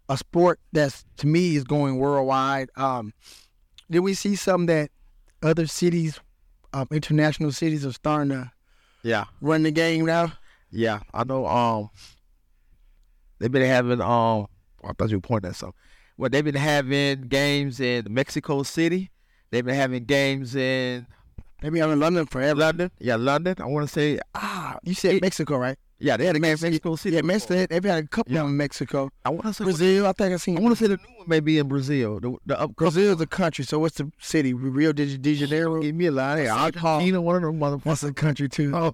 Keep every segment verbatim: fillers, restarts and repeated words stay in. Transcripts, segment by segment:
a sport that's, to me, is going worldwide. Um, did we see some that other cities, um, international cities, are starting to yeah run the game now? Yeah, I know. Um, they've been having. Um, I thought you were pointing at something. Well, they've been having games in Mexico City. They've been having games in Maybe I'm in London forever. London. Yeah, London. I want to say. Ah, you said it, Mexico, right? Yeah, they had a game in Mexico City. Yeah, Mexico. They've had a couple Yeah. of them in Mexico. I want to say Brazil, I think I seen. I want to say the new one may be in Brazil. The, the up Brazil is a country, so what's the city? Rio de, de Janeiro? Give me a line. Hey, Sao Paulo. Argentina, one of them motherfuckers. That's a country, too. Oh.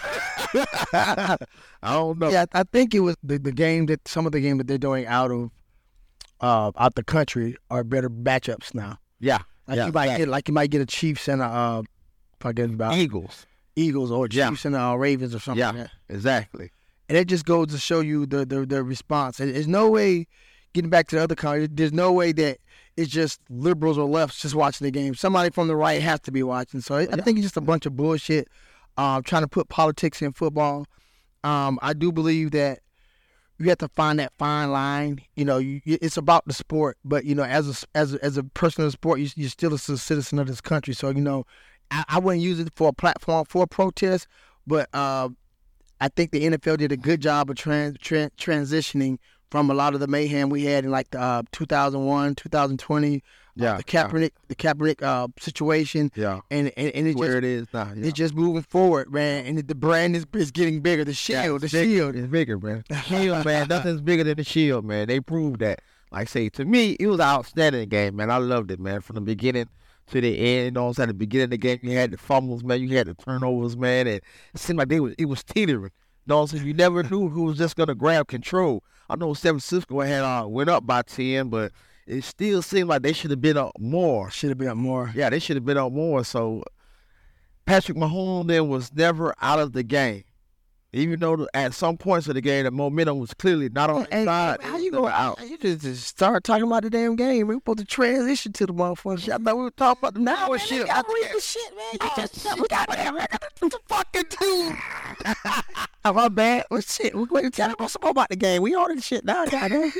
I don't know. Yeah, I think it was the, the game that, some of the game that they're doing out of, uh, out the country are better matchups now. Yeah. Like yeah, you might yeah. get, like you might get a Chiefs and a, uh, forget about Eagles. Eagles or Yeah. Chiefs and uh, Ravens or something Yeah, like that. exactly. And it just goes to show you the, the, the response. And there's no way, getting back to the other country, there's no way that it's just liberals or lefts just watching the game. Somebody from the right has to be watching. So I Yeah. think it's just a bunch of bullshit, um, trying to put politics in football. Um, I do believe that you have to find that fine line. You know, you, it's about the sport, but, you know, as a, as a, as a person of the sport, you, you're still a citizen of this country. So, you know, I, I wouldn't use it for a platform for a protest, but uh, I think the N F L did a good job of trans, tran transitioning from a lot of the mayhem we had in like the uh, two thousand one, two thousand twenty, Yeah. uh, the Kaepernick, the Kaepernick uh, situation, Yeah. and and, and it Where just it is now. Yeah. it's just moving forward, man. And the brand is, is getting bigger. The shield, the it's big- shield. It's bigger, man. The shield, man. Nothing's bigger than the shield, man. They proved that. Like I say, to me, it was an outstanding game, man. I loved it, man. From the beginning to the end, you know what I'm saying? At the beginning of the game, you had the fumbles, man. You had the turnovers, man. And it seemed like they was, it was teetering. You know what I'm saying? You never knew who was just going to grab control. I know San Francisco had uh, went up by ten, but it still seemed like they should have been up more. Should have been up more. Yeah, they should have been up more. So Patrick Mahomes then was never out of the game. Even though at some points of the game, the momentum was clearly not on Hey, his side. how you go out? You just, just start talking about the damn game. We're supposed to transition to the motherfucker. I thought we were talking about the Nah, now man, shit. I read the shit, man. You Oh, just shit. we got the fucking dude. Oh, my bad. Well, shit, we going to tell us some more about the game. We on the shit now, goddamn.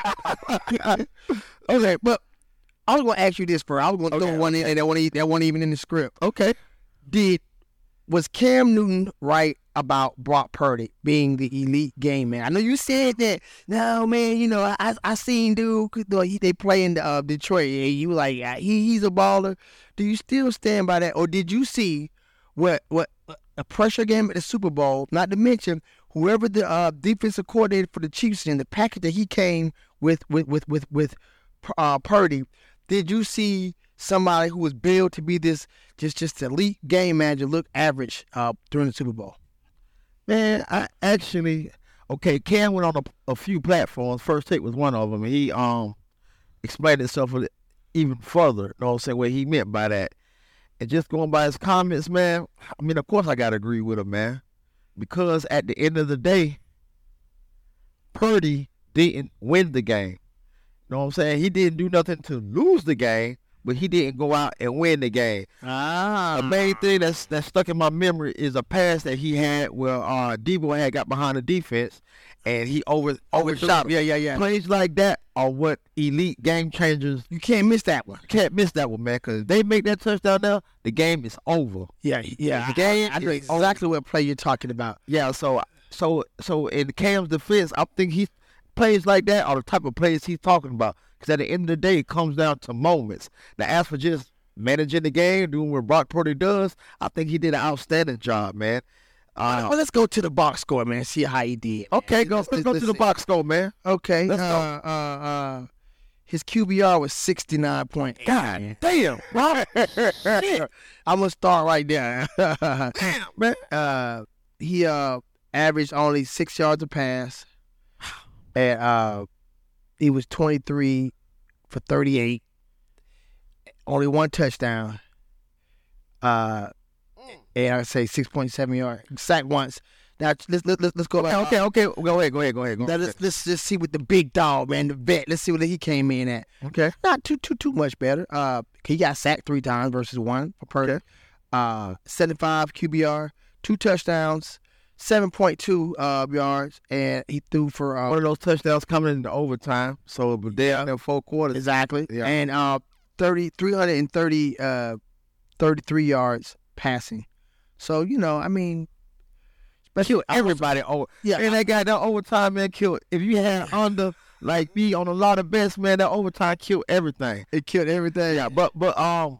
Okay, but I was going to ask you this first. I was going to Okay, throw one in that wasn't, that wasn't even in the script. Okay. Did was Cam Newton right about Brock Purdy being the elite game man? I know you said that. No, man, you know, I I seen dude, you know, he, they play in uh, Detroit. Yeah, you were like, ah, he, he's a baller. Do you still stand by that? Or did you see what what a pressure game at the Super Bowl, not to mention whoever the uh, defensive coordinator for the Chiefs in the package that he came with with, with, with, with uh, Purdy, did you see somebody who was billed to be this just just elite game manager look average uh, during the Super Bowl? Man, I actually, okay, Cam went on a, a few platforms. First Take was one of them. And he um explained himself a- even further, you know what I'm saying, what he meant by that. And just going by his comments, man, I mean, of course I got to agree with him, man. Because at the end of the day, Purdy didn't win the game. You know what I'm saying? He didn't do nothing to lose the game, but he didn't go out and win the game. Ah, The main thing that's that's stuck in my memory is a pass that he had where uh, Debo had got behind the defense and he over overshot him. Yeah, yeah, yeah. Plays like that are what elite game changers. You can't miss that one. You can't miss that one, man, because they make that touchdown now, the game is over. Yeah, yeah. The game I, I know is exactly what play you're talking about. Yeah, so so so in Cam's defense, I think he plays like that are the type of plays he's talking about. Because at the end of the day, it comes down to moments. Now, as for just managing the game, doing what Brock Purdy does, I think he did an outstanding job, man. Uh, Well, let's go to the box score, man. See how he did. okay, go, let's, go to the box score, man. Okay. Let's uh, go. Uh, uh, his Q B R was sixty-nine point eight. God damn, Rob. Shit. I'm gonna start right there. Damn, man. uh, he uh averaged only six yards a pass, and uh, he was twenty-three for thirty-eight, only one touchdown. Uh, and I say six point seven yards, sacked once. Now let's let's let's go back. Okay, okay, okay. Go ahead, go ahead, go ahead. Go Now ahead. let's let's just see what the big dog, man, the vet. Let's see what he came in at. Okay. Not too too too much better. Uh, he got sacked three times versus one for Purdy. Okay. Uh, seventy-five Q B R, two touchdowns, seven point two uh, yards, and he threw for uh, one of those touchdowns coming into overtime. So, but there in the four quarters. exactly, Yeah. and uh, thirty, three hundred thirty, uh, thirty-three yards passing. So, you know, I mean, Kill everybody over. Yeah. And that guy, that overtime, man, killed. If you had under, like me, on a lot of bets, man, that overtime killed everything. it killed everything. Yeah, but, but, um,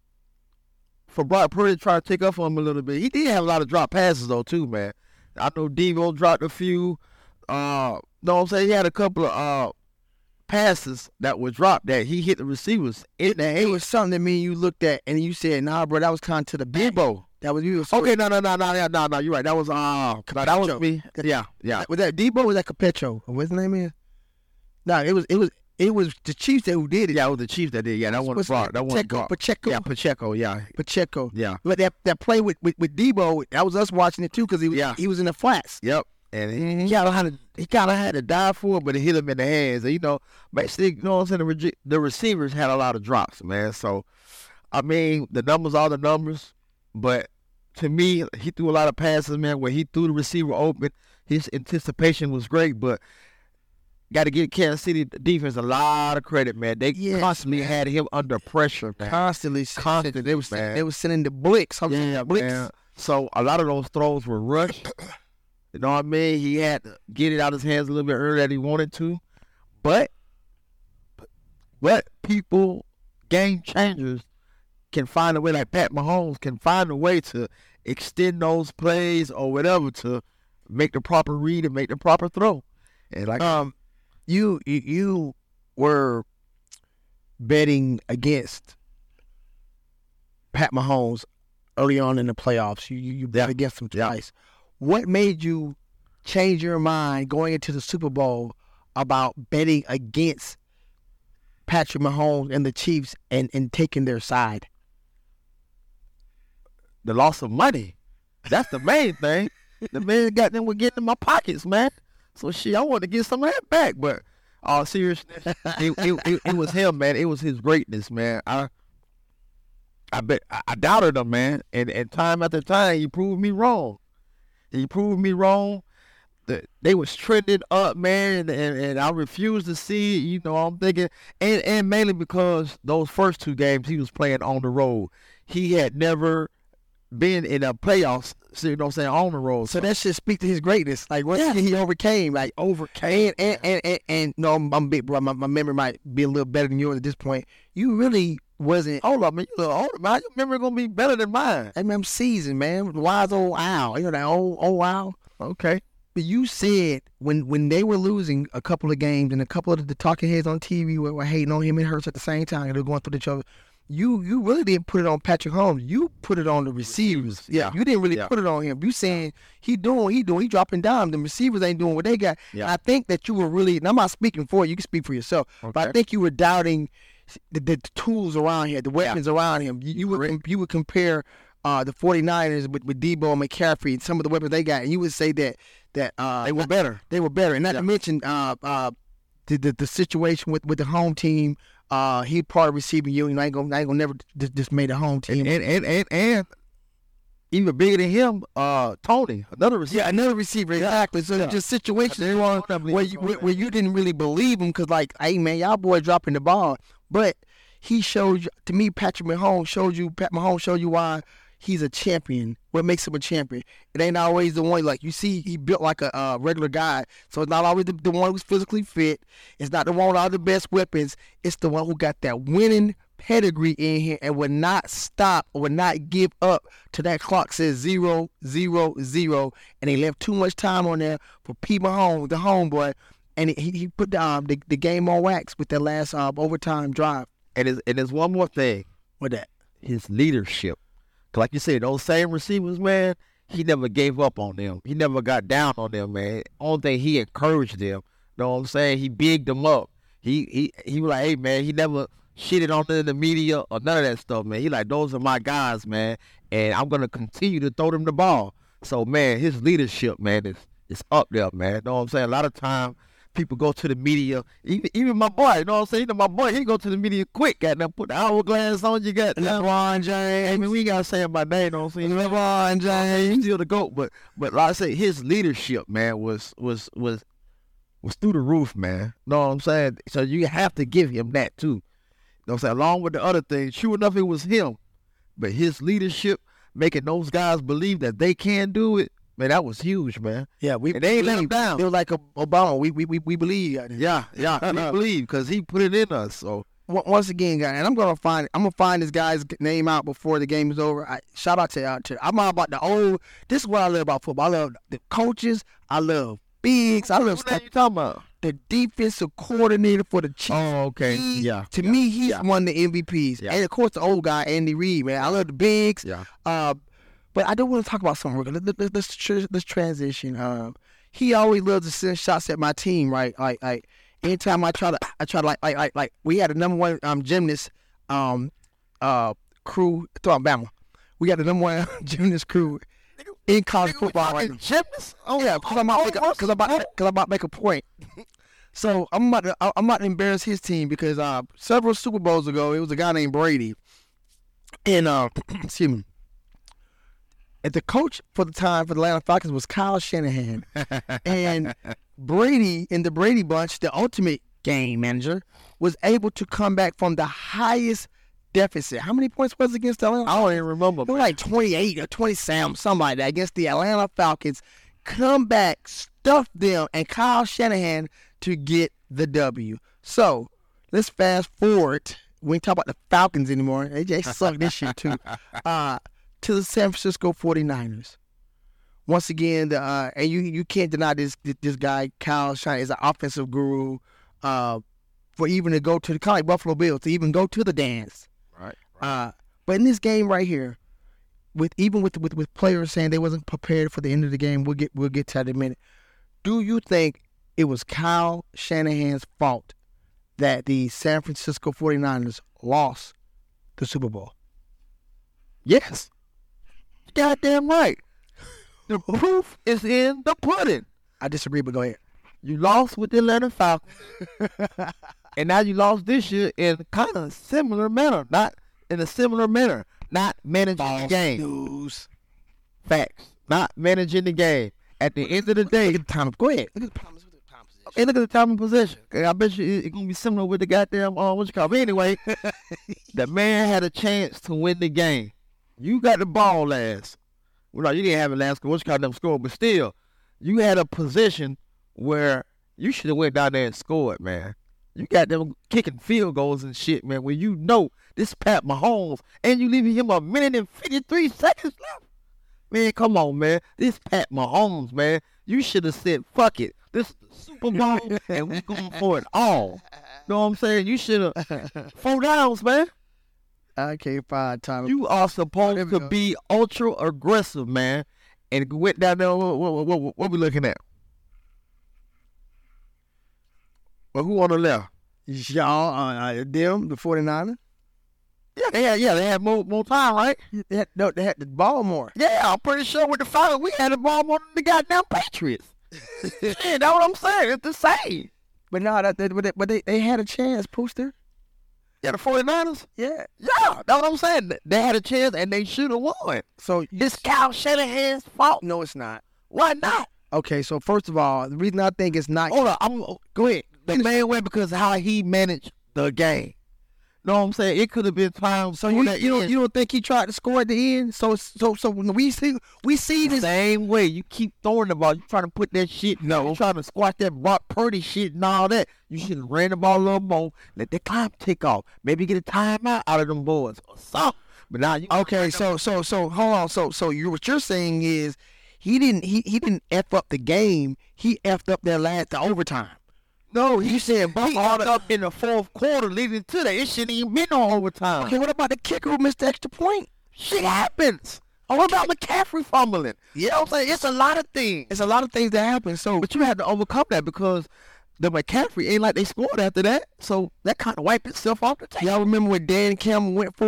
for Brock Purdy to try to take up on him a little bit, he did have a lot of drop passes, though, too, man. I know Devo dropped a few. Uh, know what I'm saying? He had a couple of uh passes that were dropped that he hit the receivers in the It head. was something that me and you looked at, and you said, "Nah, bro, that was kind of to the back." Debo. That was you. Was Okay, no, no, no, no, no, no, no, you're right. That was, uh, that was me. Yeah, yeah. Was that Debo? Or was that Capecho? Or what's his name is? No, it was. It was. It was the Chiefs that who did it. Yeah, it was the Chiefs that did. Yeah, that one What's Brock. That one Pacheco. Brock. Pacheco. Yeah, Pacheco. Yeah, Pacheco. yeah. But that that play with, with, with Debo, that was us watching it too, because he was Yeah. he was in the flats. Yep. And he, he kind of had to, he kind of had to die for it, but it hit him in the hands. And, you know, basically, you know what I'm saying, the, reg- the receivers had a lot of drops, man. So, I mean, the numbers are the numbers, but to me, he threw a lot of passes, man, where he threw the receiver open. His anticipation was great, but got to give Kansas City defense a lot of credit, man. They Yes, constantly man. had him under pressure, man. Constantly, Constantly, They was man. they was sending the blitz. I'm saying, Yeah, blitz. man. So a lot of those throws were rushed. You know what I mean? He had to get it out of his hands a little bit earlier than he wanted to. But, but people, game changers, can find a way, like Pat Mahomes, can find a way to extend those plays or whatever to make the proper read and make the proper throw. And like, Um, you you, you were betting against Pat Mahomes early on in the playoffs. You you, you bet Yeah. against him Yeah. twice. What made you change your mind going into the Super Bowl about betting against Patrick Mahomes and the Chiefs and, and taking their side? the loss of money. That's the main thing. The man got them were getting in my pockets, man. So shit, I wanted to get some of that back. But all seriousness, it, it, it, it was him, man. It was his greatness, man. I I bet I, I doubted him, man. And and time after time, he proved me wrong. He proved me wrong. The, they was trending up, man, and, and, and I refused to see it. You know, I'm thinking, and, and mainly because those first two games he was playing on the road. He had never been in a playoffs, so you know what I'm saying, on the road. So that should speak to his greatness. Like what Yeah. he overcame, like overcame, and and and, and no, I'm, I'm big, bro. My, my memory might be a little better than yours at this point. You really wasn't. Hold up, man. You look older, man. Your memory gonna be better than mine. I mean, I'm seasoned, man. Wise old owl. You know that old old owl. Okay. But you said when when they were losing a couple of games and a couple of the talking heads on T V were, were hating on him and Hurts at the same time, and they were going through each other. You you really didn't put it on Patrick Holmes. You put it on the receivers. Yeah. You didn't really Yeah. put it on him. You saying he doing, he doing, he dropping down. The receivers ain't doing what they got. Yeah. And I think that you were really, and I'm not speaking for you, you can speak for yourself, but I Okay. think you were doubting the, the tools around here, the weapons around him. You, you would you would compare uh, the 49ers with, with Debo and McCaffrey and some of the weapons they got, and you would say that that uh, They were better. they were better. And not Yeah. to mention uh, uh, the, the the situation with, with the home team. Uh, he part of receiving union. I ain't gonna, I ain't gonna never just, just made a home team. And and, and and and even bigger than him, uh, Tony, another receiver. yeah, another receiver, exactly. So Yeah. just situations They where, were- where you where, where you didn't really believe him because like, hey man, y'all boy dropping the ball. But he showed you, to me, Patrick Mahomes showed you, Pat Mahomes showed you why he's a champion. What makes him a champion? It ain't always the one, like you see, he built like a uh, regular guy. So it's not always the, the one who's physically fit. It's not the one with all the best weapons. It's the one who got that winning pedigree in here and would not stop or would not give up till that clock says zero, zero, zero. And they left too much time on there for P. Mahomes, the homeboy. And he, he put the, um, the, the game on wax with that last uh, overtime drive. And there's, and there's one more thing, With that. his leadership. 'Cause like you said, those same receivers, man, he never gave up on them. He never got down on them, man. Only thing, he encouraged them. Know what I'm saying? He bigged them up. He he he was like, hey, man, he never shitted on them in the media or none of that stuff, man. He like, those are my guys, man, and I'm going to continue to throw them the ball. So, man, his leadership, man, is, is up there, man. Know what I'm saying? A lot of time, people go to the media. Even even my boy, you know what I'm saying? You know, my boy, he go to the media quick. Got them put the hourglass on. You got LeBron James. I mean, we gotta say my name. You know what I'm saying? LeBron James. He's still the GOAT, but but like I say, his leadership, man, was was was was through the roof, man. Know what I'm saying? So you have to give him that too. You know what I'm saying? Along with the other things, sure enough, it was him. But his leadership, making those guys believe that they can do it, man, that was huge, man. Yeah, we and they ain't let him down. They were like Obama. We we we, we believe. Yeah, yeah, we believe because he put it in us. So once again, guys, and I'm gonna find I'm gonna find this guy's name out before the game is over. I, shout out to out to I'm all about the old. This is what I love about football. I love the coaches. I love bigs. I love. What are you talking about? The defensive coordinator for the Chiefs. Oh, okay. He, yeah. To yeah. me, he's yeah. one of the M V Ps. Yeah. And of course, the old guy, Andy Reid, man. I love the bigs. Yeah. Uh, but I do want to talk about something. Let's let, let, let's, tr- let's transition. Um, he always loves to send shots at my team, right? Like, like anytime I try to, I try to like, like, like, like we had a number one um gymnast, um, uh, crew through Alabama. We got the number one gymnast crew in college football right now. Gymnast? Oh yeah, because I'm about because I'm about because I'm about to make a point. So I'm about to I'm about to embarrass his team because uh several Super Bowls ago it was a guy named Brady, and uh excuse me, and the coach for the time for the Atlanta Falcons was Kyle Shanahan, and Brady in the Brady Bunch, the ultimate game manager, was able to come back from the highest deficit. How many points was it against the Atlanta? I don't even remember. It was like twenty-eight or twenty-seven, something like that, against the Atlanta Falcons. Come back, stuff them, and Kyle Shanahan to get the W. So let's fast forward. We ain't talk about the Falcons anymore. They just suck this shit too. Uh, to the San Francisco forty-niners. Once again, the uh, and you you can't deny this this guy Kyle Shanahan is an offensive guru. Uh, for even to go to the kind of like Buffalo Bills to even go to the dance. Right. right. Uh, but in this game right here, with even with with with players saying they wasn't prepared for the end of the game, we'll get we'll get to that in a minute. Do you think it was Kyle Shanahan's fault that the San Francisco forty-niners lost the Super Bowl? Yes. Goddamn right. The proof is in the pudding. I disagree, but go ahead. You lost with the Atlanta Falcons, and now you lost this year in kind of similar manner. Not in a similar manner. Not managing False the game. News. Facts. Not managing the game. At the end of the day, look at the time. Go ahead. Look at the time. Look at the time position. Hey, look at the time and possession. I bet you it's gonna be similar with the goddamn uh, what you call it. But anyway, the man had a chance to win the game. You got the ball last. Well, no, you didn't have it last. What you call them score, but still, you had a position where you should have went down there and scored, man. You got them kicking field goals and shit, man, when you know this Pat Mahomes and you leaving him a minute and fifty-three seconds left. Man, come on, man. This Pat Mahomes, man. You should have said, fuck it. This is the Super Bowl and we going for it all. Know what I'm saying? You should have four downs, man. I can't find time. You are supposed oh, to go. be ultra aggressive, man. And went down there, what, what, what, what, what we looking at? Well, who on the left? Y'all, uh, uh, them, the forty-niners? Yeah, they had, yeah, they had more, more time, right? They had, no, they had the ball more. Yeah, I'm pretty sure with the Falcons, we had the ball more than the goddamn Patriots. Yeah, that's what I'm saying. It's the same. But no, that, that, but, they, but they, they had a chance, Pooster. Yeah, the forty-niners? Yeah. Yeah, that's what I'm saying. They had a chance and they should have won. So it's Kyle Shanahan's fault. No, it's not. Why not? Okay, so first of all, the reason I think it's not. Hold on, I'm go ahead. The man went because of how he managed the game. Know what I'm saying? It could have been time. So you, you don't you don't think he tried to score at the end? So so so when we see we see this same way. You keep throwing the ball. You trying to put that shit. No, you trying to squash that Brock Purdy shit and all that. You should have ran the ball a little more. Let the clock tick off. Maybe get a timeout out of them boys or something. But now you okay. So so so hold on. So so you what you're saying is he didn't he he didn't f up the game. He effed up that last the overtime. No, he said Buck all up in the fourth quarter leading to that. It shouldn't even been on overtime. Okay, what about the kicker who missed the extra point? Shit happens. Oh, what about McCaffrey fumbling? Yeah, you know what I'm saying? It's a lot of things. It's a lot of things that happen. So, but you had to overcome that because the McCaffrey ain't like they scored after that. So that kind of wiped itself off the table. Y'all remember when Dan Campbell went for it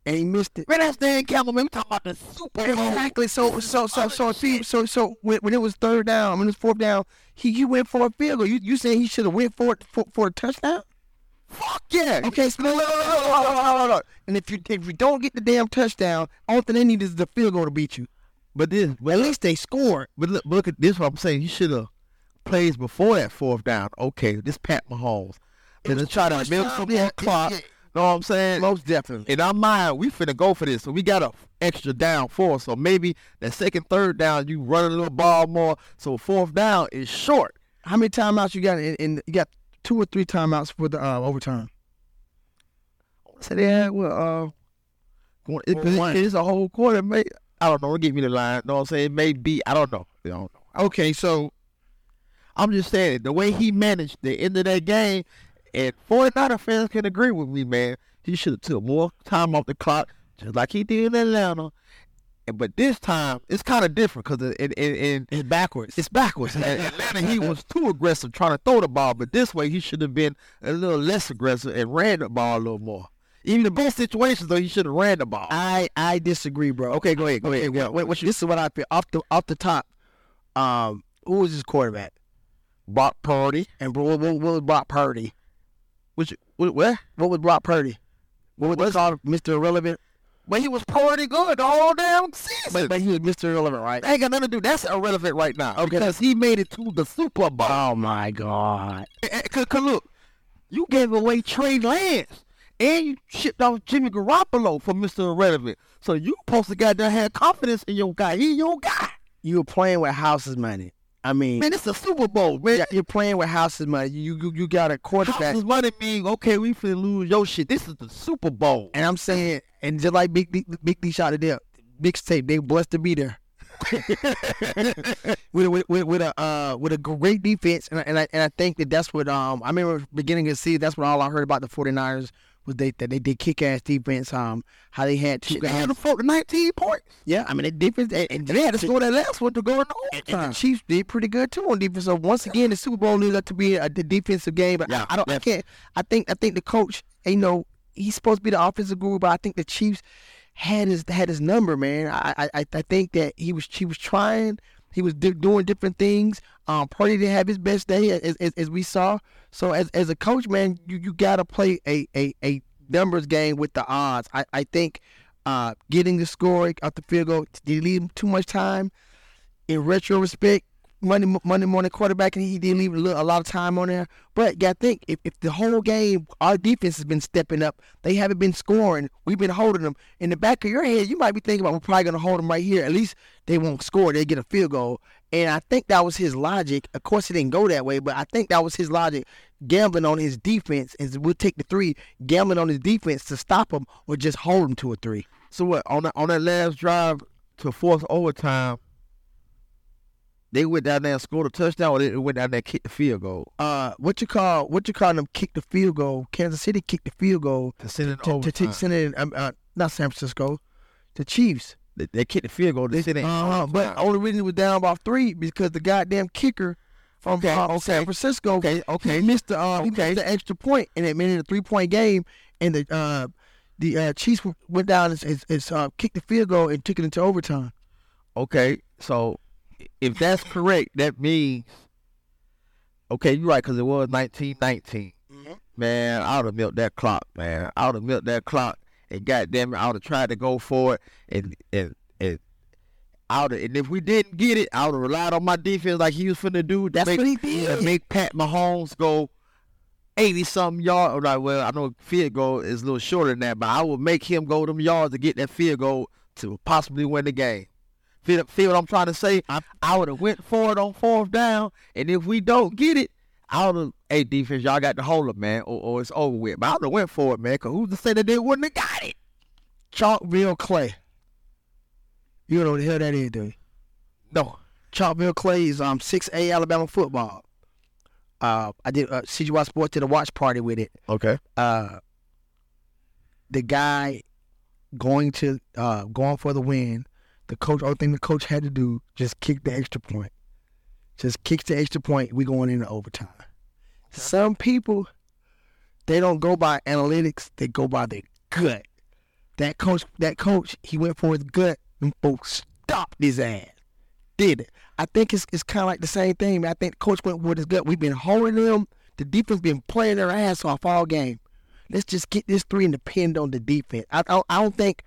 and he missed it. Man, that's Dan Campbell, man. We talking about the Super Bowl. Exactly. So, so, so, so, so, so, so when, when it was third down, when it was fourth down, he he went for a field goal. You you saying he should have went for it for, for a touchdown? Fuck yeah. Okay, so, look, look, look, look, look, look, look. And if you if you don't get the damn touchdown, all they need is the field goal to beat you. But this, But at least they scored. but look, look at this. What I'm saying, he should have plays before that fourth down. Okay, this Pat Mahomes. Then try to milk some more clock. Know what I'm saying? Most definitely. In our mind, we finna go for this, so we got a extra down four. So maybe that second, third down, you run a little ball more. So fourth down is short. How many timeouts you got? In, in you got two or three timeouts for the uh, overtime. So they had well, uh, going- it, Well, one. it, it's a whole quarter. May I don't know. Don't give me the line. Know what I'm saying? It may be. I don't know. I don't know. Okay, so I'm just saying the way he managed the end of that game, and forty-niner fans can agree with me, man. He should have took more time off the clock, just like he did in Atlanta. And, but this time, it's kind of different because in, in, in, it's backwards. it's backwards. In Atlanta, he was too aggressive trying to throw the ball, but this way he should have been a little less aggressive and ran the ball a little more. Even in both situations, though, he should have ran the ball. I I disagree, bro. Okay, go ahead. Go ahead. Okay, Wait, wait, what you, this is what I feel off the off the top. Um, who was his quarterback? Brock Purdy. And bro, what, what was Brock Purdy? Which, what, what? What was Brock Purdy? What was they What's- called? Mister Irrelevant. But he was Purdy good the whole damn season. But, but he was Mister Irrelevant, right? That ain't got nothing to do. That's irrelevant right now. Okay. Because he made it to the Super Bowl. Oh my God! Cause, cause look, you gave away Trey Lance. And you shipped off Jimmy Garoppolo for Mister Irrelevant. So you supposed to goddamn have confidence in your guy. He your guy. You were playing with house's money. I mean, Man, it's a Super Bowl, man. yeah, you're playing with house's money. You you you got a quarterback, House's money mean, okay, we finna lose your shit. This is the Super Bowl. and I'm saying, and just like Big D, Big D shot it there, big tape. They blessed to be there. with, a, with, with, with a uh with a great defense, and I, and I and I think that that's what um I remember beginning of the season. That's what all I heard about the 49ers was they that they did kick ass defense. Um, how they had two Shit, they guys. had to fold to nineteen points. Yeah, I mean they defense and, and They had to score that last one to go in and, and overtime. the Chiefs did pretty good too on defense. So once again, the Super Bowl needed up to be a, the defensive game. But Yeah, I, I don't. I definitely. can't. I think. I think the coach. You know, he's supposed to be the offensive guru, but I think the Chiefs had his had his number, man. I I I think that he was he was trying. He was di- doing different things. Um, Purdy didn't have his best day as, as as we saw. So as as a coach, man, you you gotta play a a a numbers game with the odds. I I think. Uh, getting the score out the field goal, did he leave him too much time? In retrospect, Monday, Monday morning quarterback, and he did leave a, little, a lot of time on there. But you got to think, if, if the whole game, our defense has been stepping up, they haven't been scoring, we've been holding them. In the back of your head, you might be thinking about, we're probably going to hold them right here. At least they won't score. They get a field goal. And I think that was his logic. Of course, it didn't go that way, but I think that was his logic, gambling on his defense, and we'll take the three, gambling on his defense to stop him or just hold him to a three. So what, on that, on that last drive to force overtime, they went down there and scored a touchdown, or they went down there and kicked the field goal Uh, what you call what you call them kick the field goal? Kansas City kicked the field goal to send it to, to, overtime. to send it in, um, uh, not San Francisco, the Chiefs. They, they kicked the field goal to send it Uh-huh, but only reason it was down by three because the goddamn kicker from Okay, uh, okay. San Francisco, Okay, okay. he missed the uh, he Okay. missed the extra point, and it made it a three point game, and the uh, the uh, Chiefs went down and, and, and uh, kicked the field goal and took it into overtime. Okay, so if that's correct, that means, okay, you're right, because it was nineteen nineteen. Man, I would have milked that clock, man. I would have milked that clock, and goddamn it, I would have tried to go for it, and and and I would, and if we didn't get it, I would have relied on my defense like he was finna do. That's make, what he did. and make Pat Mahomes go eighty something yards. Or like, well, I know field goal is a little shorter than that, but I would make him go them yards to get that field goal to possibly win the game. Feel, feel what I'm trying to say? I, I would have went for it on fourth down, and if we don't get it, I would have, hey, defense, y'all got to hold it, man, or, or it's over with. But I would have went for it, man, because who's to say that they wouldn't have got it? Chalkville Clay. You know what the hell that is, do you? No. Chalkville Clay is um six A Alabama football. Uh, I did uh, C G Y Sports did a watch party with it. Okay. Uh, the guy going to uh going for the win. The coach, only thing the coach had to do, just kick the extra point. Just kicks the extra point. We going into overtime. Some people, they don't go by analytics. They go by their gut. that coach, that coach, he went for his gut. Them folks stopped his ass. Did it. I think it's it's kind of like the same thing, man. I think the coach went with his gut. We've been holding them. The defense been playing their ass off all game. Let's just get this three and depend on the defense. I, I, I don't think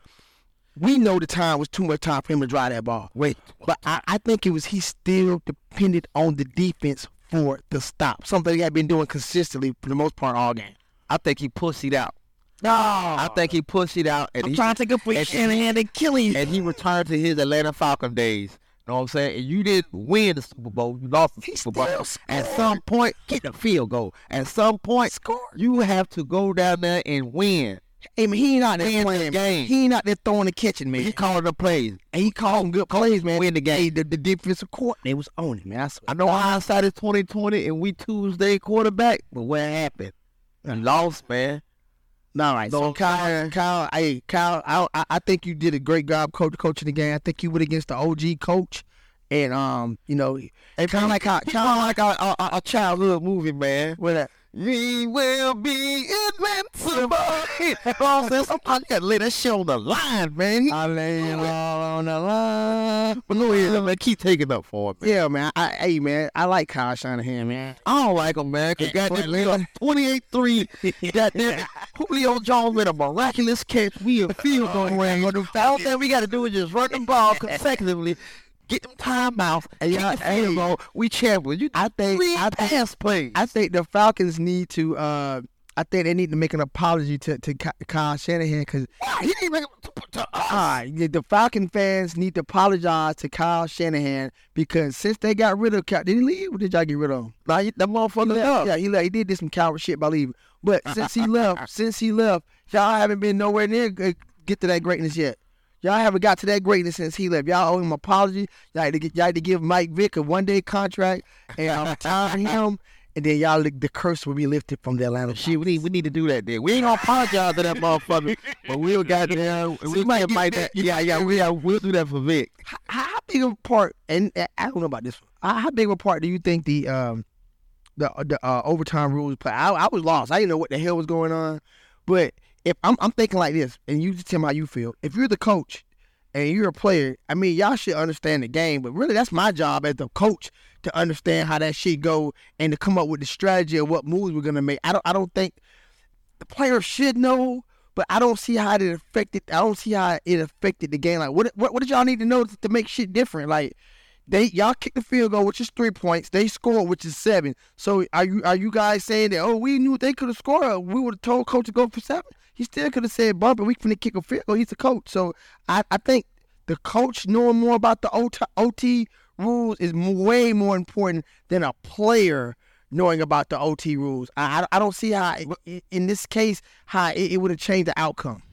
we know the time was too much time for him to drive that ball. Wait. But I, I think it was he still depended on the defense for the stop. Something he had been doing consistently for the most part all game. I think he pussied out. No. I think he pussied out. And I'm he, trying to take a for Shanahan and killing you. And he returned to his Atlanta Falcon days. You know what I'm saying? And you didn't win the Super Bowl. You lost the He Super Bowl. still At scored. some point, get the field goal. At some point, Score. you have to go down there and win. Hey, man, he ain't out there Win the playing. game. He ain't out there throwing and catching, man. He calling the plays. And he called good plays, man. Win the game. Hey, the, the defensive coordinator was on it, man. I, swear. I know hindsight is twenty twenty and we Tuesday quarterback, but what happened? You lost, man. All right, so No, Kyle, Kyle, hey, Kyle, I, I, I think you did a great job coach, coaching the game. I think you went against the O G coach, and um, you know, kind of like how, Kind kind of like our, our, our childhood movie, man. with that. We will be invincible. You know what I'm saying? Sometimes you gotta lay that shit on the line, man. I lay it all on the line. But go ahead, man. Keep taking up for it, man. Yeah, man. I, hey, man, I like Kyle Shanahan, man. I don't like him, man. Cause Yeah, goddamn, twenty-eight three. Goddamn, Julio Jones made a miraculous catch. We a field goal range. All that we got to do is just run the ball consecutively. Get them timeouts. And y'all, Hey. hey, bro, we champions. You I think, three I think, pass plays. I think the Falcons need to. Uh, I think they need to make an apology to to Ky- Kyle Shanahan because. He didn't make it to, to us. All right, the the Falcon fans need to apologize to Kyle Shanahan because since they got rid of Kyle, did he leave or did y'all get rid of him? Nah, you- that motherfucker He left. left. Yeah, he left. He did this some coward shit by leaving. But since he left, since he left, y'all haven't been nowhere near g- get to that greatness yet. Y'all haven't got to that greatness since he left. Y'all owe him an apology. Y'all had to, get, y'all had to give Mike Vick a one day contract and um, retire him, and then y'all the curse will be lifted from the Atlanta. Shit, we need we need to do that then. We ain't gonna apologize to that motherfucker, but we'll goddamn So we you might might get might that- that. Yeah, yeah, we yeah, we'll do that for Vic. How, how big of a part? And uh, I don't know about this one. How, how big of a part do you think the um the the uh, overtime rules play? I, I was lost. I didn't know what the hell was going on. But if I'm I'm thinking like this, and you just tell me how you feel. If you're the coach and you're a player, I mean, y'all should understand the game. But really, that's my job as the coach to understand how that shit go and to come up with the strategy of what moves we're gonna make. I don't I don't think the players should know. But I don't see how it affected. I don't see how it affected the game. Like, what what, what did y'all need to know to, to make shit different? Like, they y'all kicked the field goal, which is three points. They scored, which is seven. So are you are you guys saying that? Oh, we knew they could have scored. We would have told coach to go for seven. He still could have said bump it. We finna kick a field goal. He's the coach. So I, I think the coach knowing more about the O T, O T rules is m- way more important than a player knowing about the O T rules. I, I, I don't see how, i- in this case, how it, it would have changed the outcome.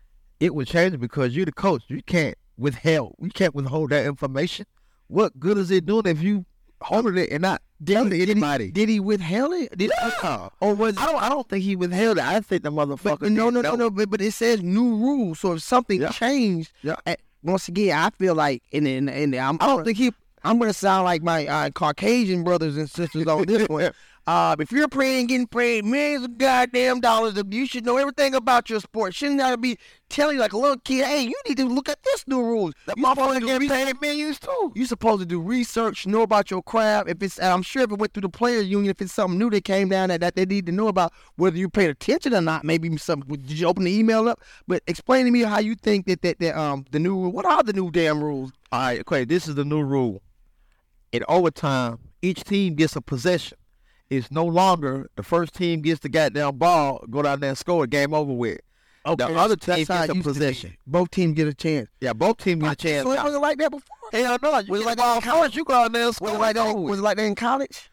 It would change because you're the coach. You can't withhold. You can't withhold that information. What good is it doing if you holding it and not telling Did anybody? he, did he withheld it? Did, Yeah. Or was I don't. I don't think he withheld it. I think the motherfucker. But no, no, did. no, no. But, but it says new rules. So if something Yeah. changed, Yeah. eh, once again, I feel like in the, in the, in the I'm, I don't think he. I'm gonna sound like my uh, Caucasian brothers and sisters on this one. Uh, if you're playing, getting paid millions of goddamn dollars, you should know everything about your sport. Shouldn't that be telling you like a little kid, hey, you need to look at this new rules. That You supposed to motherfucker do getting research- paid millions too. You supposed to do research, know about your craft. If it's, and I'm sure if it went through the players union, if it's something new that came down that, that they need to know about, whether you paid attention or not, maybe some. Did you open the email up? But explain to me how you think that that, that um the new what are the new damn rules? All right, okay. This is the new rule. In overtime, each team gets a possession. It's no longer the first team gets the goddamn ball, go down there and score. Game over with. The other team That's how gets it a used to be. possession. Both teams get a chance. Yeah, both teams get a chance. So it wasn't like that before. Hell no, you Was it get like the ball that in college? first, you go out there and score. Was it like that? It's over Was with. it like that in college?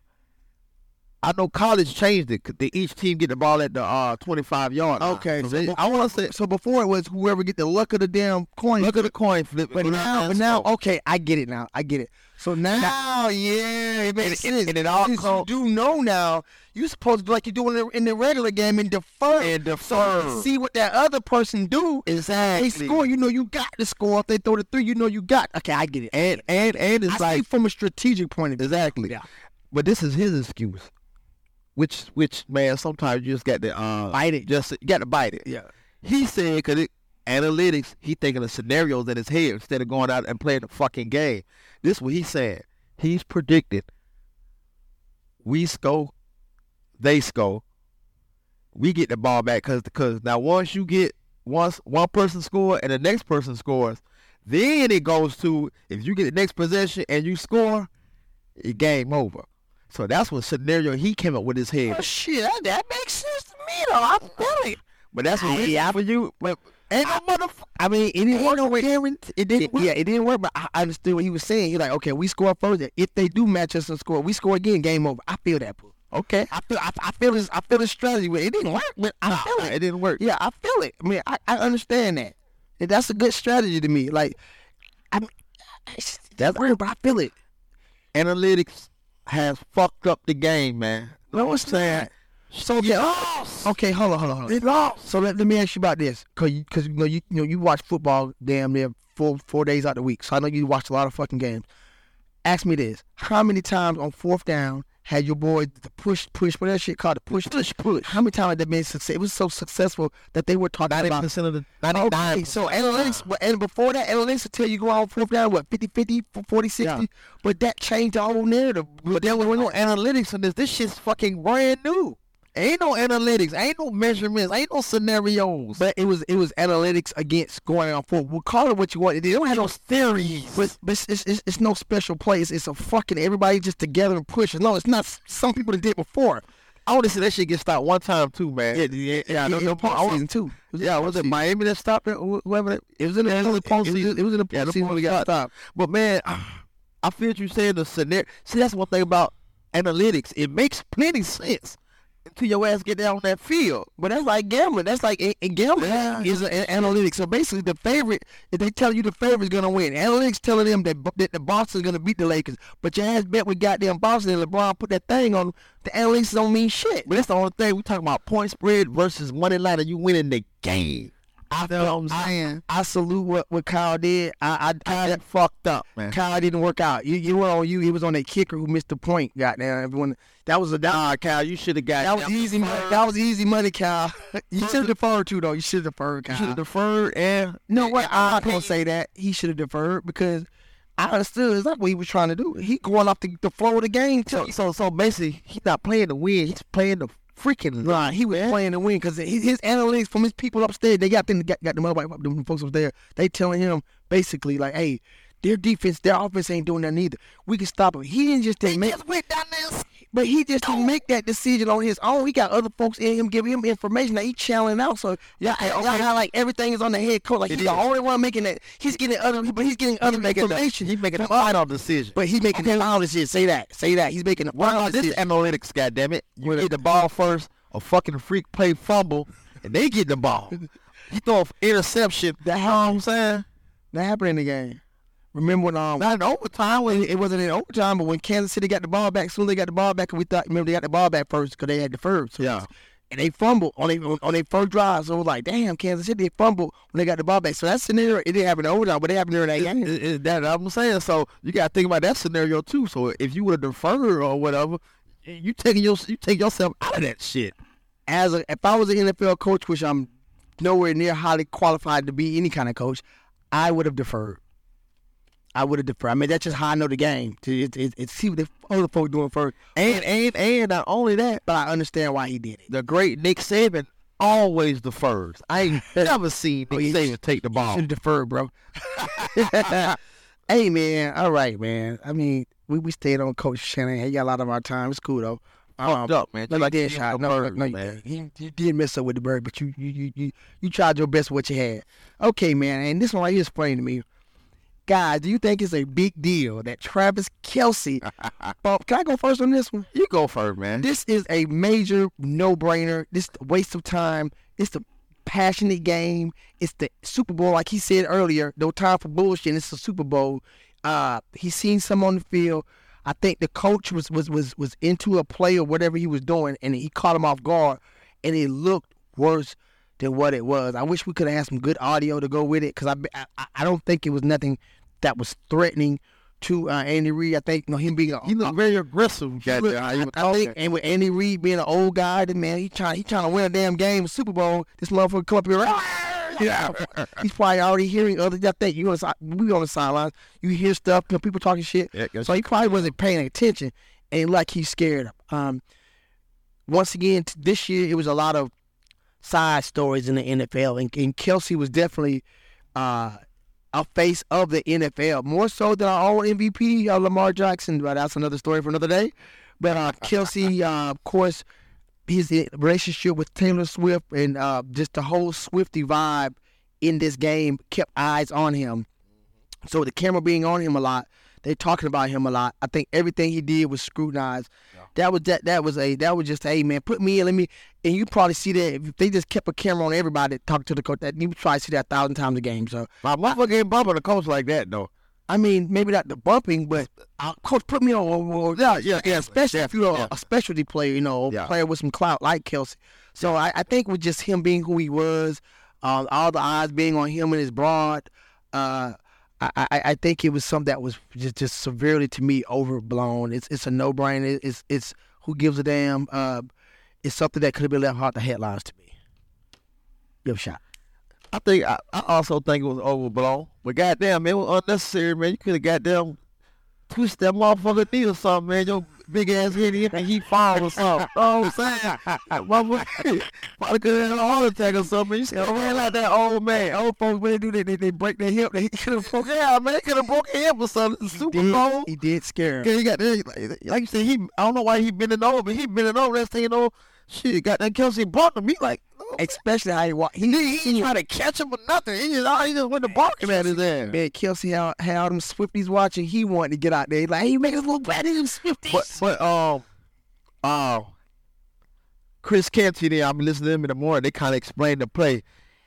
I know college changed it. 'Cause they each team get the ball at the uh, twenty-five yard line. Okay, So so they- before- I want to say, So before it was whoever get the luck of the damn coin. look at the coin flip. But go down there now, and but now, score. okay, I get it now. I get it. So now, yeah, it makes And- sense. and it all Since you comes- do know now, you're supposed to do like you do in the, in the regular game and defer. And So you defer. can see what that other person do. Exactly. They score, you know you got to score. If they throw the three, you know you got. Okay, I get it. And and and it's I like see from a strategic point of view. exactly. Yeah. But this is his excuse. Which which man, sometimes you just got to uh Bite it. Just you got to bite it. Yeah. He said because it analytics, he thinking of scenarios in his head instead of going out and playing the fucking game. This is what he's saying. He's predicted we score, they score, we get the ball back because because now once you get once one person score and the next person scores, then it goes to if you get the next possession and you score, it game over. So that's what scenario he came up with his head. Oh, shit, that, that makes sense to me, though. I feel it. But that's what Yeah, for you. But ain't no motherfucker. I mean, it didn't work. No guarantee. It didn't work. Yeah, it didn't work, but I I understood what he was saying. He's like, okay, we score first. If they do match us and score, we score again, game over. I feel that, bro. Okay. I feel, I, I feel this, I feel this strategy. It didn't work, but I feel Nah, it. it didn't work. Yeah, I feel it. I mean, I, I understand that. And that's a good strategy to me. Like, I mean, it's, that's weird, but I feel it. Analytics has fucked up the game, man. You know what I'm saying? So They yeah, lost. okay, hold on, hold on, hold on. They lost. So let, let me ask you about this, cause you, cause you know you, you know you watch football damn near four four days out of the week. So I know you watch a lot of fucking games. Ask me this: how many times on fourth down had your boy the push push what that shit called the push push push? How many times had that been success? It was so successful that they were talking Ninety about. percent of the Okay, ninety-nine. so analytics, but- and before that, analytics will tell you go on fourth down, what, fifty fifty, forty sixty? Yeah. But that changed the whole narrative. But there was no analytics on this. This shit's fucking brand new. Ain't no analytics. Ain't no measurements. Ain't no scenarios. But it was it was analytics against going on fourth. We'll call it what you want. They don't have no theories. But, but it's, it's, it's, it's no special plays. It's a fucking everybody just together and push. No, it's not some people that did before. I want to see that shit get stopped one time too, man. Yeah, yeah, yeah. no, no, no, no, postseason too. Yeah, was it Miami that stopped it? Or whoever that, It was in the Yeah, it was postseason. postseason. It was, it was in the Yeah, the postseason when we got postseason. stopped. But man, I feel what you saying. The scenario. See, that's one thing about analytics. It makes plenty sense until your ass get down on that field. But that's like gambling. That's like a, a gambling Yeah. is a, a- analytics. So basically, the favorite, if they tell you the favorite's gonna win, analytics telling them that, that the Boston's gonna beat the Lakers. But your ass bet with goddamn Boston and LeBron put that thing on. The analytics don't mean shit. But that's the only thing we talking about: point spread versus money line, and you winning the game. I You know what I'm saying? I salute what, what Kyle did. I, I, I That fucked up, man. Kyle didn't work out. You, you were on you. He was on that kicker who missed the point. Goddamn, everyone. That was a that, Nah, Kyle, you should have got that was easy money. That was easy money, Kyle. You should have deferred too, though. You should have deferred, You should have Kyle. deferred and No, what? I'm not gonna say that. He should have deferred because I understood that's what he was trying to do. He going off the, the flow of the game so too. so so basically he's not playing to win. He's playing to freaking Nah, he was playing to win because his, his analytics from his people upstairs, they got them, got, got them, other, them folks upstairs. They telling him basically like, hey, their defense, their offense ain't doing that either. We can stop him. He didn't just take, make, went down there. but he just didn't make that decision on his own. He got other folks in him giving him information that he channeling out. So yeah, okay, okay. How, like everything is on the head coach. Like he's the only one making that. He's getting other, but he's getting other making the- information. He's making a final decision. But he's making the final decision. Say that. Say that. He's making the final Wow, this decision. analytics, goddammit. You What- get the ball first, a fucking freak play fumble, and they get the ball. He throw an interception. That You know what I'm saying? That happened in the game. Remember when um Not in overtime. Well, When it wasn't in overtime, but when Kansas City got the ball back, soon they got the ball back, and we thought, remember, they got the ball back first because they had deferred. So Yeah. and they fumbled on their on their first drive. So it was like, damn, Kansas City, they fumbled when they got the ball back. So that scenario, it didn't happen in overtime, but it happened during that game. It- it- that I'm saying. So you got to think about that scenario too. So if you would have deferred or whatever, you taking your you take yourself out of that shit. As a, if I was an N F L coach, which I'm nowhere near highly qualified to be any kind of coach, I would have deferred. I would have deferred. I mean, that's just how I know the game. To it, it, it, see what the other folks doing first. And and and not only that, But I understand why he did it. the great Nick Saban always defers. I ain't never seen Nick Oh, he- Saban take the ball. Should have deferred, bro. Hey, man. All right, man. I mean, we, we stayed on Coach Shanahan. He got a lot of our time. It's cool, though. Fucked up, man. No, like Take that the shot. No, bird, no, you, man. you, you did mess up with the bird, but you you, you, you you tried your best with what you had. Okay, man. And this one right here is explain to me. Guys, do you think it's a big deal that Travis Kelce... Well, can I go first on this one? You go first, man. This is a major no-brainer. This is a waste of time. It's the passionate game. It's the Super Bowl, like he said earlier. No time for bullshit. It's the Super Bowl. Uh, he's seen some on the field. I think the coach was, was was was into a play or whatever he was doing, and he caught him off guard, and it looked worse than what it was. I wish we could have had some good audio to go with it, because I, I I don't think it was nothing that was threatening to uh, Andy Reid. I think you know him being a, He looked very aggressive. he Got look- there. How he I, was I think, talking. and with Andy Reid being an old guy, the man, he trying he trying to win a damn game, Super Bowl. This motherfucker come up here, "Ah," yeah. He's probably already hearing other. I think you on the, we on the sidelines. You hear stuff, you know, people talking shit. Yeah, so he probably wasn't paying attention, and like he's scared. Um, once again, t- this year it was a lot of side stories in the N F L, and, and Kelce was definitely uh, a face of the N F L, more so than our old M V P, uh, Lamar Jackson. But that's another story for another day. But uh, Kelce, uh, of course, his relationship with Taylor Swift and uh, just the whole Swiftie vibe in this game kept eyes on him. So the camera being on him a lot, they talking about him a lot. I think everything he did was scrutinized. Yeah. That was that. That was a. That was just, hey man, put me in. Let me. And you probably see that if they just kept a camera on everybody that talked to the coach. That you probably see that a thousand times a game. So my motherfucker ain't bumping the coach like that though. I mean, maybe not the bumping, but uh, coach put me on. on yeah, yeah, yeah. Especially yeah, if you're yeah. a specialty player, you know, a yeah. player with some clout like Kelce. So I, I think with just him being who he was, uh, all the eyes being on him and his broad, uh, I, I, I think it was something that was just, just severely to me overblown. It's it's a no brainer. It's it's who gives a damn. Uh, it's something that could have been left out the headlines to me. Give a shot. I think I, I also think it was overblown, but goddamn, it was unnecessary, man. You could have goddamn twist that motherfucker knee or something, man. Your big ass hit him and he fall or something. You know what I'm saying? Motherfucker, probably could have had a heart attack or something. You said, oh man, like that old man. Old folks, when they do that, they, they break their hip. They could have broke, yeah, man, they could have broke his hip or something. He Super did, Bowl. he did scare him. Cause he got like, like you said, he I don't know why he bending over, but he bending over. That's thing, you know. Shit, got that Kelce bumped him. He like, oh, especially how he walked. He, he, he tried to catch him or nothing. He just, he just went to barking at his ass. Man, Kelce had, had all them Swifties watching. He wanted to get out there. He like, he make us look bad at them Swifties. But, but um, uh, Chris Canty, there, I'm listening to them in the morning. They kind of explained the play.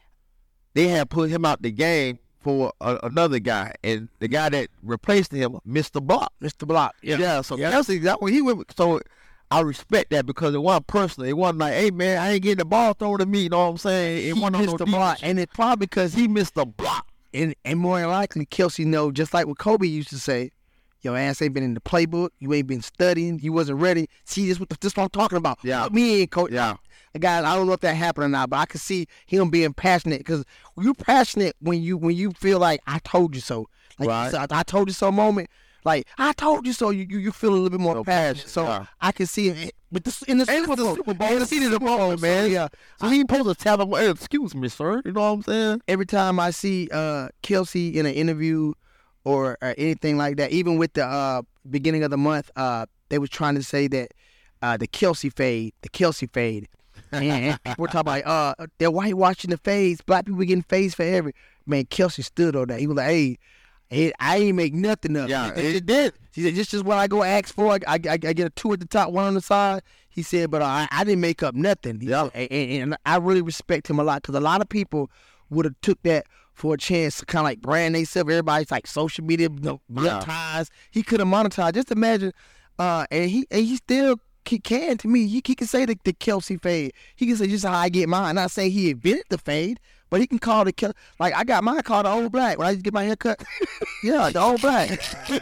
They had put him out the game for a, another guy, and the guy that replaced him missed the block. Missed the block. Yeah. Yeah. So yeah. Kelce, that when he went. So I respect that because it wasn't personal. It wasn't like, hey man, I ain't getting the ball thrown to me. You know what I'm saying? It he wasn't missed no the defense. block, and it's probably because he missed the block. And and more than likely, Kelce know, just like what Kobe used to say, your ass ain't been in the playbook. You ain't been studying. You wasn't ready. See, this what the, this what I'm talking about. Yeah. Put me in, coach. Yeah. Guys, I don't know if that happened or not, but I can see him being passionate because you're passionate when you when you feel like I told you so. Like right. so, I told you so moment. Like I told you so. You you, you feel a little bit more so passionate. So yeah. I can see him with the in the Super Bowl. Super Bowl. In the Super Bowl, man. Yeah. So he ain't supposed to tell him, hey, excuse me, sir. You know what I'm saying? Every time I see uh, Kelce in an interview or, or anything like that, even with the uh, beginning of the month, uh, they was trying to say that uh, the Kelce fade, the Kelce fade. And we're talking about uh, they're whitewashing the fades. Black people getting fades forever. Man, Kelce stood on that. He was like, hey, hey I ain't make nothing of it. Yeah, it did. He said, just, just what I go ask for. I, I, I get a two at the top, one on the side. He said, but uh, I, I didn't make up nothing. He yeah. Said, and, and I really respect him a lot because a lot of people would have took that for a chance to kind of like brand themselves. Everybody's like social media, you know, monetize. Yeah. He could have monetized. Just imagine, uh, and he and he still he can to me. He, he can say the, the Kelce fade. He can say just how I get mine. Not saying he invented the fade, but he can call the Kelce. Like I got mine called the old black when I used to get my hair cut. Yeah, the old black.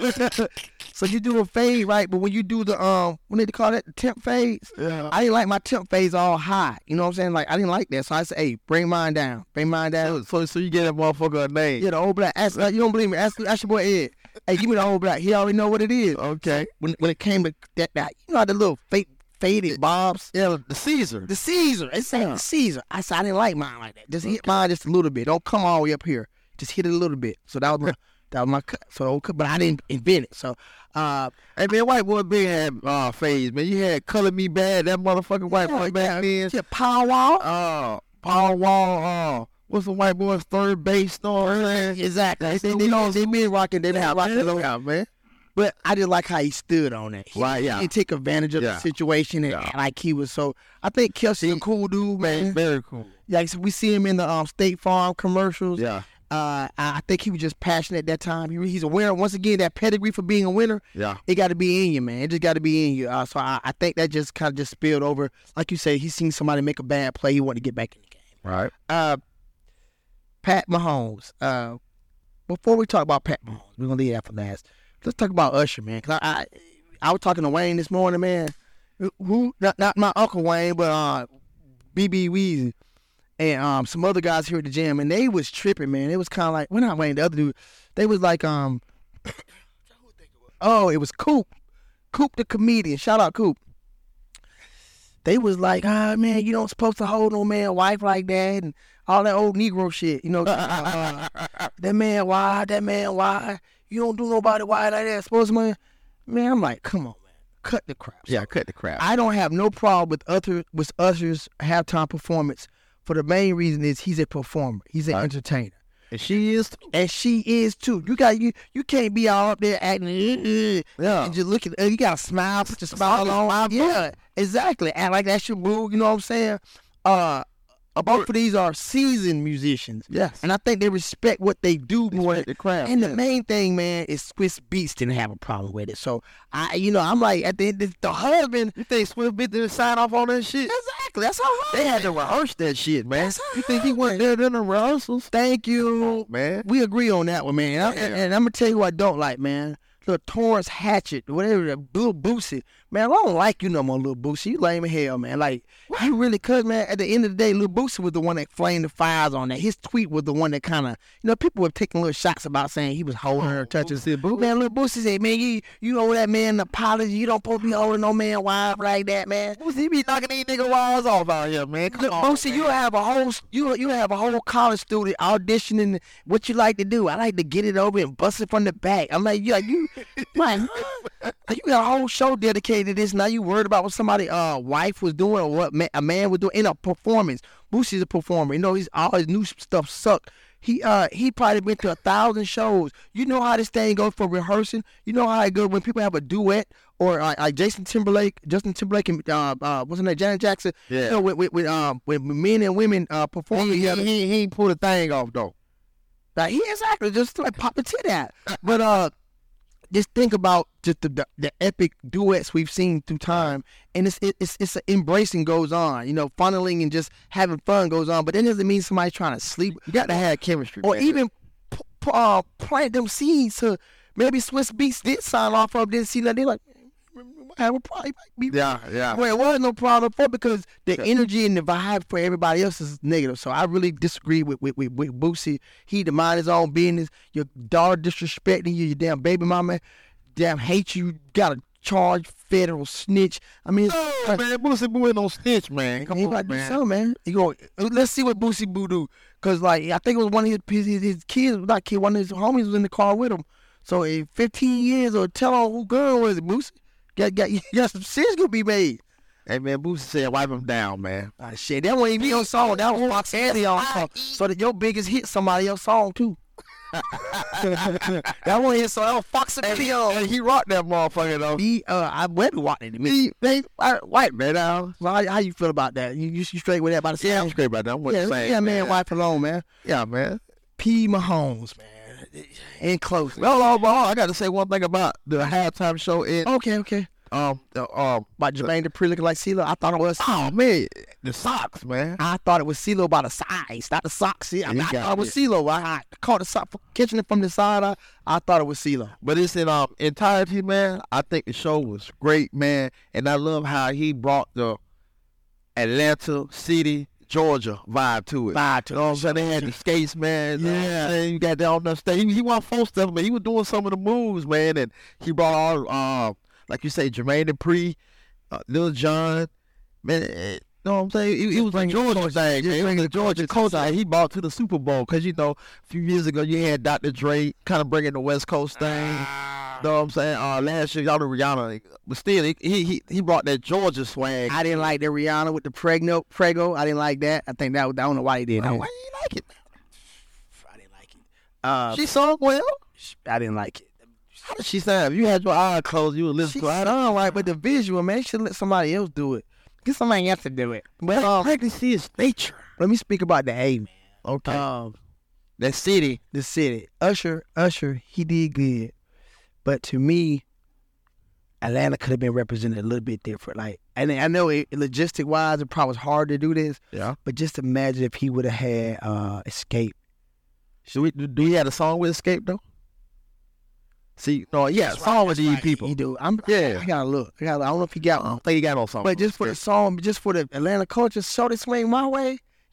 So you do a fade, right? But when you do the um, what did they call that? The temp fades. Yeah. I didn't like my temp fades all high. You know what I'm saying? Like I didn't like that. So I said, hey, bring mine down. Bring mine down. So so, so you get that motherfucker a name. Yeah, the old black. Ask, uh, you don't believe me? Ask, ask your boy Ed. Hey, give me the old black. He already know what it is. Okay. When when it came to that, that you know how the little fake faded bobs. Yeah, the Caesar. The Caesar. It's like the Caesar. I said I didn't like mine like that. Just hit okay. mine just a little bit. Don't come all the way up here. Just hit it a little bit. So that was my that was my cut. So but I didn't invent it. So uh, hey man, white boy big had uh phase, man. You had Color Me Bad, that motherfucking white yeah, boy back then. Yeah, Power Wall. Uh Power Wall, uh what's the white boy's third base star? Exactly. They, they, they, they been rocking, they been rocking it out, man. But I just like how he stood on it. He, right, yeah. He didn't take advantage of yeah. the situation and, yeah. and like he was so. I think Kelce a cool dude, man. Very cool. Yeah, like, so we see him in the um, State Farm commercials. Yeah. Uh, I think he was just passionate at that time. He, he's a winner. Once again, that pedigree for being a winner, yeah, it got to be in you, man. It just got to be in you. Uh, so I, I think that just kind of just spilled over. Like you say, he seen somebody make a bad play. He wanted to get back in the game. Right. Uh, Pat Mahomes. Uh, before we talk about Pat Mahomes, we're going to leave that for last. Let's talk about Usher, man. Cause I, I, I was talking to Wayne this morning, man. Who? Not, not my Uncle Wayne, but uh, B B Weezy. and um some other guys here at the gym, and they was tripping, man. It was kind of like, we're not waiting. The other dude, they was like, um, oh, it was Coop, Coop the comedian. Shout out Coop. They was like, ah, man, you don't supposed to hold no man wife like that, and all that old Negro shit, you know. Uh, that man, why? That man, why? You don't do nobody why like that. Supposed to, man. Man, I'm like, come on, man, cut the crap. Yeah, cut the crap. I don't have no problem with Usher, with Usher's halftime performance. For the main reason is he's a performer. He's an right. entertainer. And she is too. And she is too. You got you you can't be all up there acting uh, yeah. and just looking. Uh, you gotta smile, put your smile on. Yeah, exactly. Act like that's your move. You know what I'm saying? Uh, both of these are seasoned musicians. Yes. And I think they respect what they do more. Respect the craft. And the yes. main thing, man, is Swiss Beats didn't have a problem with it. So I, you know, I'm like at the end, the, the husband. You think Swiss Beats didn't sign off on that shit? Exactly. That's how they had to rehearse that shit, man. That's you think he went there in the rehearsals? Thank you, man. We agree on that one, man. I, and, and I'm gonna tell you what I don't like, man. Little Torrance Hatchet, whatever, the Lil Boosie. Man, I don't like you no more, Lil Boosie. You lame as hell, man. Like, you really could, man. At the end of the day, Lil Boosie was the one that flamed the fires on that. His tweet was the one that kind of, you know, people were taking little shots about saying he was holding her, touching her. Man, Lil Boosie said, man, you you owe that man an apology. You don't supposed to be holding no man wife like that, man. Boosie be knocking these nigga wives off out here, man. Come Look, on, Boosie, man. you have a whole you you have a whole college student auditioning what you like to do. I like to get it over and bust it from the back. I'm like, you like you, man. You got a whole show dedicated to this. Now you worried about what somebody uh wife was doing or what ma- a man was doing in a performance. Boosie's a performer. You know, he's all his new stuff suck. He uh he probably been to a thousand shows. You know how this thing goes for rehearsing. You know how it goes when people have a duet or uh, like Jason Timberlake, Justin Timberlake, and uh, uh what's her name, Janet Jackson. Yeah. You know, with with, with um with men and women uh performing He, together. he, he, he ain't pulled a thing off though. Like he exactly just like pop the tit out. But uh. Just think about just the, the the epic duets we've seen through time, and it's it, it's it's a embracing goes on, you know, funneling and just having fun goes on. But that doesn't mean somebody's trying to sleep. You got to have chemistry, or man. even p- p- uh, plant them seeds to maybe Swiss Beats did sign off of, didn't see nothing. They're like, have a problem. Yeah, yeah. Well, it wasn't no problem for because the energy and the vibe for everybody else is negative. So I really disagree with with, with, with Boosie. He to mind his own business. Your daughter disrespecting you. Your damn baby mama damn hate you. Got to charge federal snitch. I mean, oh, uh, man, Boosie Boo ain't no snitch, man. Come he on, about to do man. something, man. You go, let's see what Boosie Boo do. Cause like I think it was one of his his, his kids, not kid, one of his homies was in the car with him. So in fifteen years, or tell on who girl was it, Boosie? Got, got, got some sense gonna be made. Hey, man, Boosie said wipe him down, man. Ah, shit, that wasn't even your song. That was Fox Andy on song. So that your biggest hit somebody else's song, too. That wasn't his song. That was Fox and Cleo. Hey, he rocked that motherfucker, though. He, uh, I went to watch it. He, they, white, man, now. So how, how you feel about that? You, you, you straight with that about the Yeah, same? I'm straight about that. I'm with Yeah, the same, yeah, man, man. wife alone, man. Yeah, man. P. Mahomes, man. And close. Well, overall, I got to say one thing about the halftime show. In, Okay, okay. um, the, um, About Jermaine Dupri looking like CeeLo, I thought it was. oh, man, the socks, man. I thought it was CeeLo by the size, not the socks. See, I, He I got thought it was it. CeeLo. I, I caught the sock, catching it from the side. I, I thought it was CeeLo. But it's in um entirety, man. I think the show was great, man. And I love how he brought the Atlanta City, Georgia vibe to it. Vibe to You know what I'm saying? They had the skates, man. Yeah. And you got that on the stage. He, he wasn't full stuff, man. He was doing some of the moves, man. And he brought all, uh, like you say, Jermaine Dupri, uh, Lil Jon, man. eh, You know what I'm saying? It, it was a Georgia thing. man. It was a Georgia culture he brought to the Super Bowl. Because, you know, a few years ago, you had Doctor Dre kind of bringing the West Coast thing. You know what I'm saying? Uh, last year, y'all know Rihanna. But still, he, he he brought that Georgia swag. I didn't like the Rihanna with the pregno, prego. I didn't like that. I think that was, I don't know why he did Why that. you ain't like it, man? I didn't like it. Uh, She sung well. I didn't like it. How did she sound? If you had your eyes closed, you would listen She to her. sung right, but the visual, man, she should let somebody else do it. Get somebody else to do it. But um, Pregnancy is nature. let me speak about the A, man. Okay. Um, that city. the city. Usher, Usher, he did good. But to me, Atlanta could have been represented a little bit different. Like, and I know it, logistic wise, it probably was hard to do this. Yeah. But just imagine if he would have had uh, Escape. Should we do we have a song with Escape though? See, no, yeah, That's song right, with that's these right. people. He do. I'm, Yeah. I gotta look. I, gotta, I don't know if he got I one. don't think he got no song. But just for the song, just for the Atlanta culture, show the swing my way.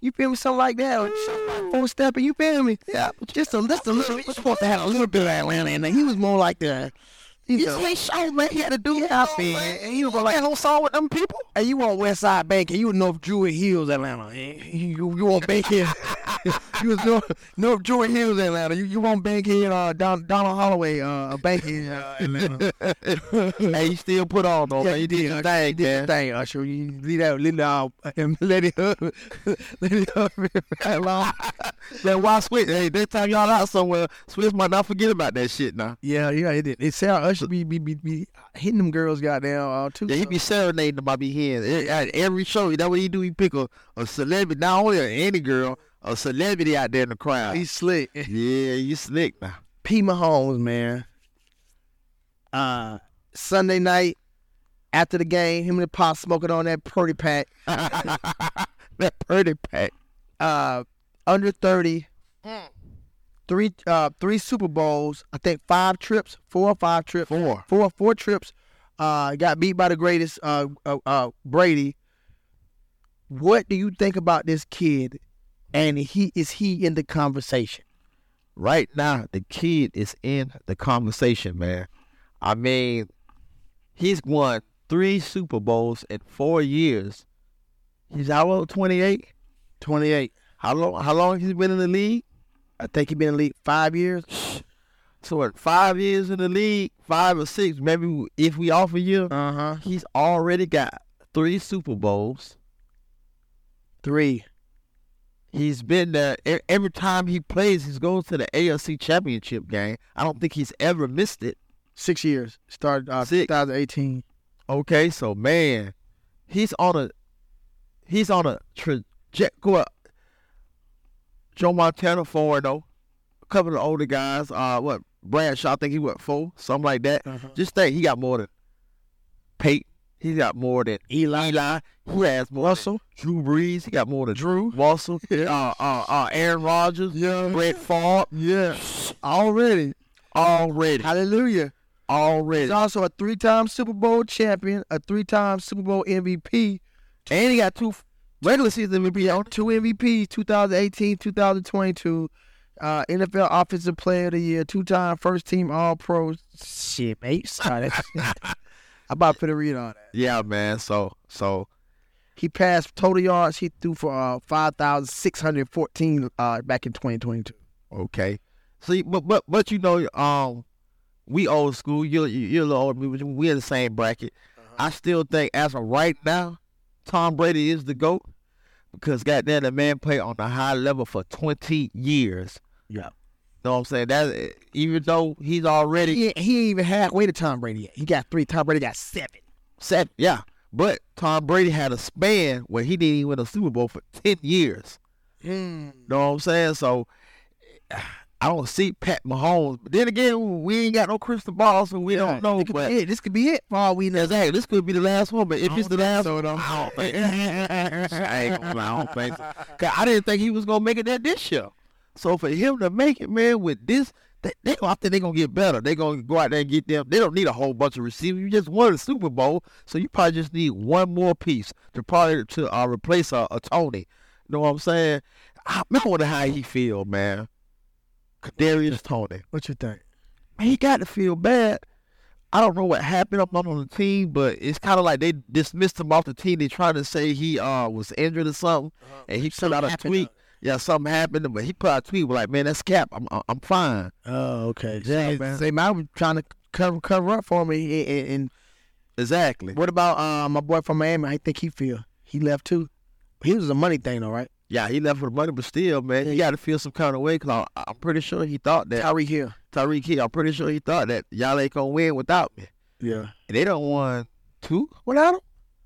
You feel me? Something like that. Or four stepping. You feel me? Yeah. Just a, just a little. He was supposed to have a little bit of Atlanta in there. He was more like the. You know, ain't show, man. He had to do yeah, I feel. And he was like, no song with them people. Hey, you want West Side Bank, you was North Druid Hills, Atlanta. You, you want Bankhead. You was North, North Druid Hills, Atlanta. You, you want Bankhead, uh, Don, Donald Holloway, uh, Bankhead, uh, Atlanta. Hey, you still put on, though, Yeah, man. You did your Usher. thing, You did your man. thing, Usher. You leave that, leave that out, and let it up. Let it up right long. Man, why Switch? Hey, next time y'all out somewhere, Switch might not forget about that shit now. Yeah, yeah, it did. It sound Usher be, be, be, be hitting them girls goddamn, uh, too. Yeah, he be serenading them by be hearing. At every show, that's what he do. He pick a, a celebrity, not only any girl, a celebrity out there in the crowd. He's slick. Yeah, you slick now. P. Mahomes, man. Uh, Sunday night after the game, him and the Pop smoking on that Purdy pack. That Purdy pack. Uh, under thirty, three uh three Super Bowls. I think five trips, four or five trips, Four. four four trips. Uh, got beat by the greatest, uh, uh, uh, Brady. What do you think about this kid? And he is he in the conversation? Right now, the kid is in the conversation, man. I mean, he's won three Super Bowls in four years. He's how old? twenty-eight? twenty-eight. How long? How long he's been in the league? I think he been in the league five years. So what? Five years in the league, five or six, maybe if we off a year, Uh huh. he's already got three Super Bowls. Three. He's been there e- every time he plays. He goes to the A F C Championship game. I don't think he's ever missed it. Six years. Started uh, Six. twenty eighteen. Okay, so man, he's on a he's on a trajectory. Joe Montana four though. A couple of the older guys, uh, what Bradshaw? I think he went four, something like that. Uh-huh. Just think, he got more than Peyton. He got more than Eli. Eli. He has more Russell. than Drew Brees. He got more than Drew. Russell. Yeah. Uh, uh, uh, Aaron Rodgers. Yeah. Brett Favre. Yeah. Already. Already. Hallelujah. Already. He's also a three-time Super Bowl champion, a three-time Super Bowl M V P, And he got two regular season M V P on. two M V Ps, twenty eighteen, twenty twenty-two, uh, N F L Offensive Player of the Year, two-time First-Team All-Pro. Shit, mate. Sorry, that's I'm about to put a read on that. Yeah, man. So, so He passed total yards. He threw for uh, five thousand six hundred fourteen uh, back in twenty twenty-two. okay. See, but but but you know, um, we old school. You're you're a little older. We we in the same bracket. I still think as of right now, Tom Brady is the GOAT because goddamn, the man played on a high level for twenty years. Yeah. Know what I'm saying? That even though he's already He, he ain't even halfway to Tom Brady yet. He got three. Tom Brady got seven. set, yeah. But Tom Brady had a span where he didn't even win a Super Bowl for ten years. Mm. Know what I'm saying? So I don't see Pat Mahomes. But then again, we ain't got no crystal ball, so we don't know. It could But be it. This could be it for all we know. exactly, this could be the last one. But if I it's the don't last think one, so, though. I don't think. I ain't gonna lie, I don't think so. 'Cause I didn't think he was gonna make it that this year. So for him to make it, man, with this, they, they I think they're gonna get better. They're gonna go out there and get them. They don't need a whole bunch of receivers. You just won the Super Bowl, so you probably just need one more piece to probably to uh, replace a, a Tony. You know what I'm saying? I, I wonder how he feel, man. Kadarius Tony. What you think? Man, he got to feel bad. I don't know what happened. I'm not on the team, but it's kind of like they dismissed him off the team. They trying to say he uh was injured or something, uh-huh. and he put Something out a happened, tweet. uh, Yeah, something happened, but he put out a tweet like, "Man, that's cap. I'm I'm fine." Oh, okay. Yeah, Say, man. say, man, I was trying to cover cover up for me. And, and Exactly. what about uh, my boy from Miami? How you think he feel? He left too. He was a money thing, though, right? Yeah, he left for the money, but still, man, he got to feel some kind of way because I'm pretty sure he thought that Tyreek Hill. Tyreek Hill. I'm pretty sure he thought that y'all ain't gonna win without me, Yeah. and they don't won two without him.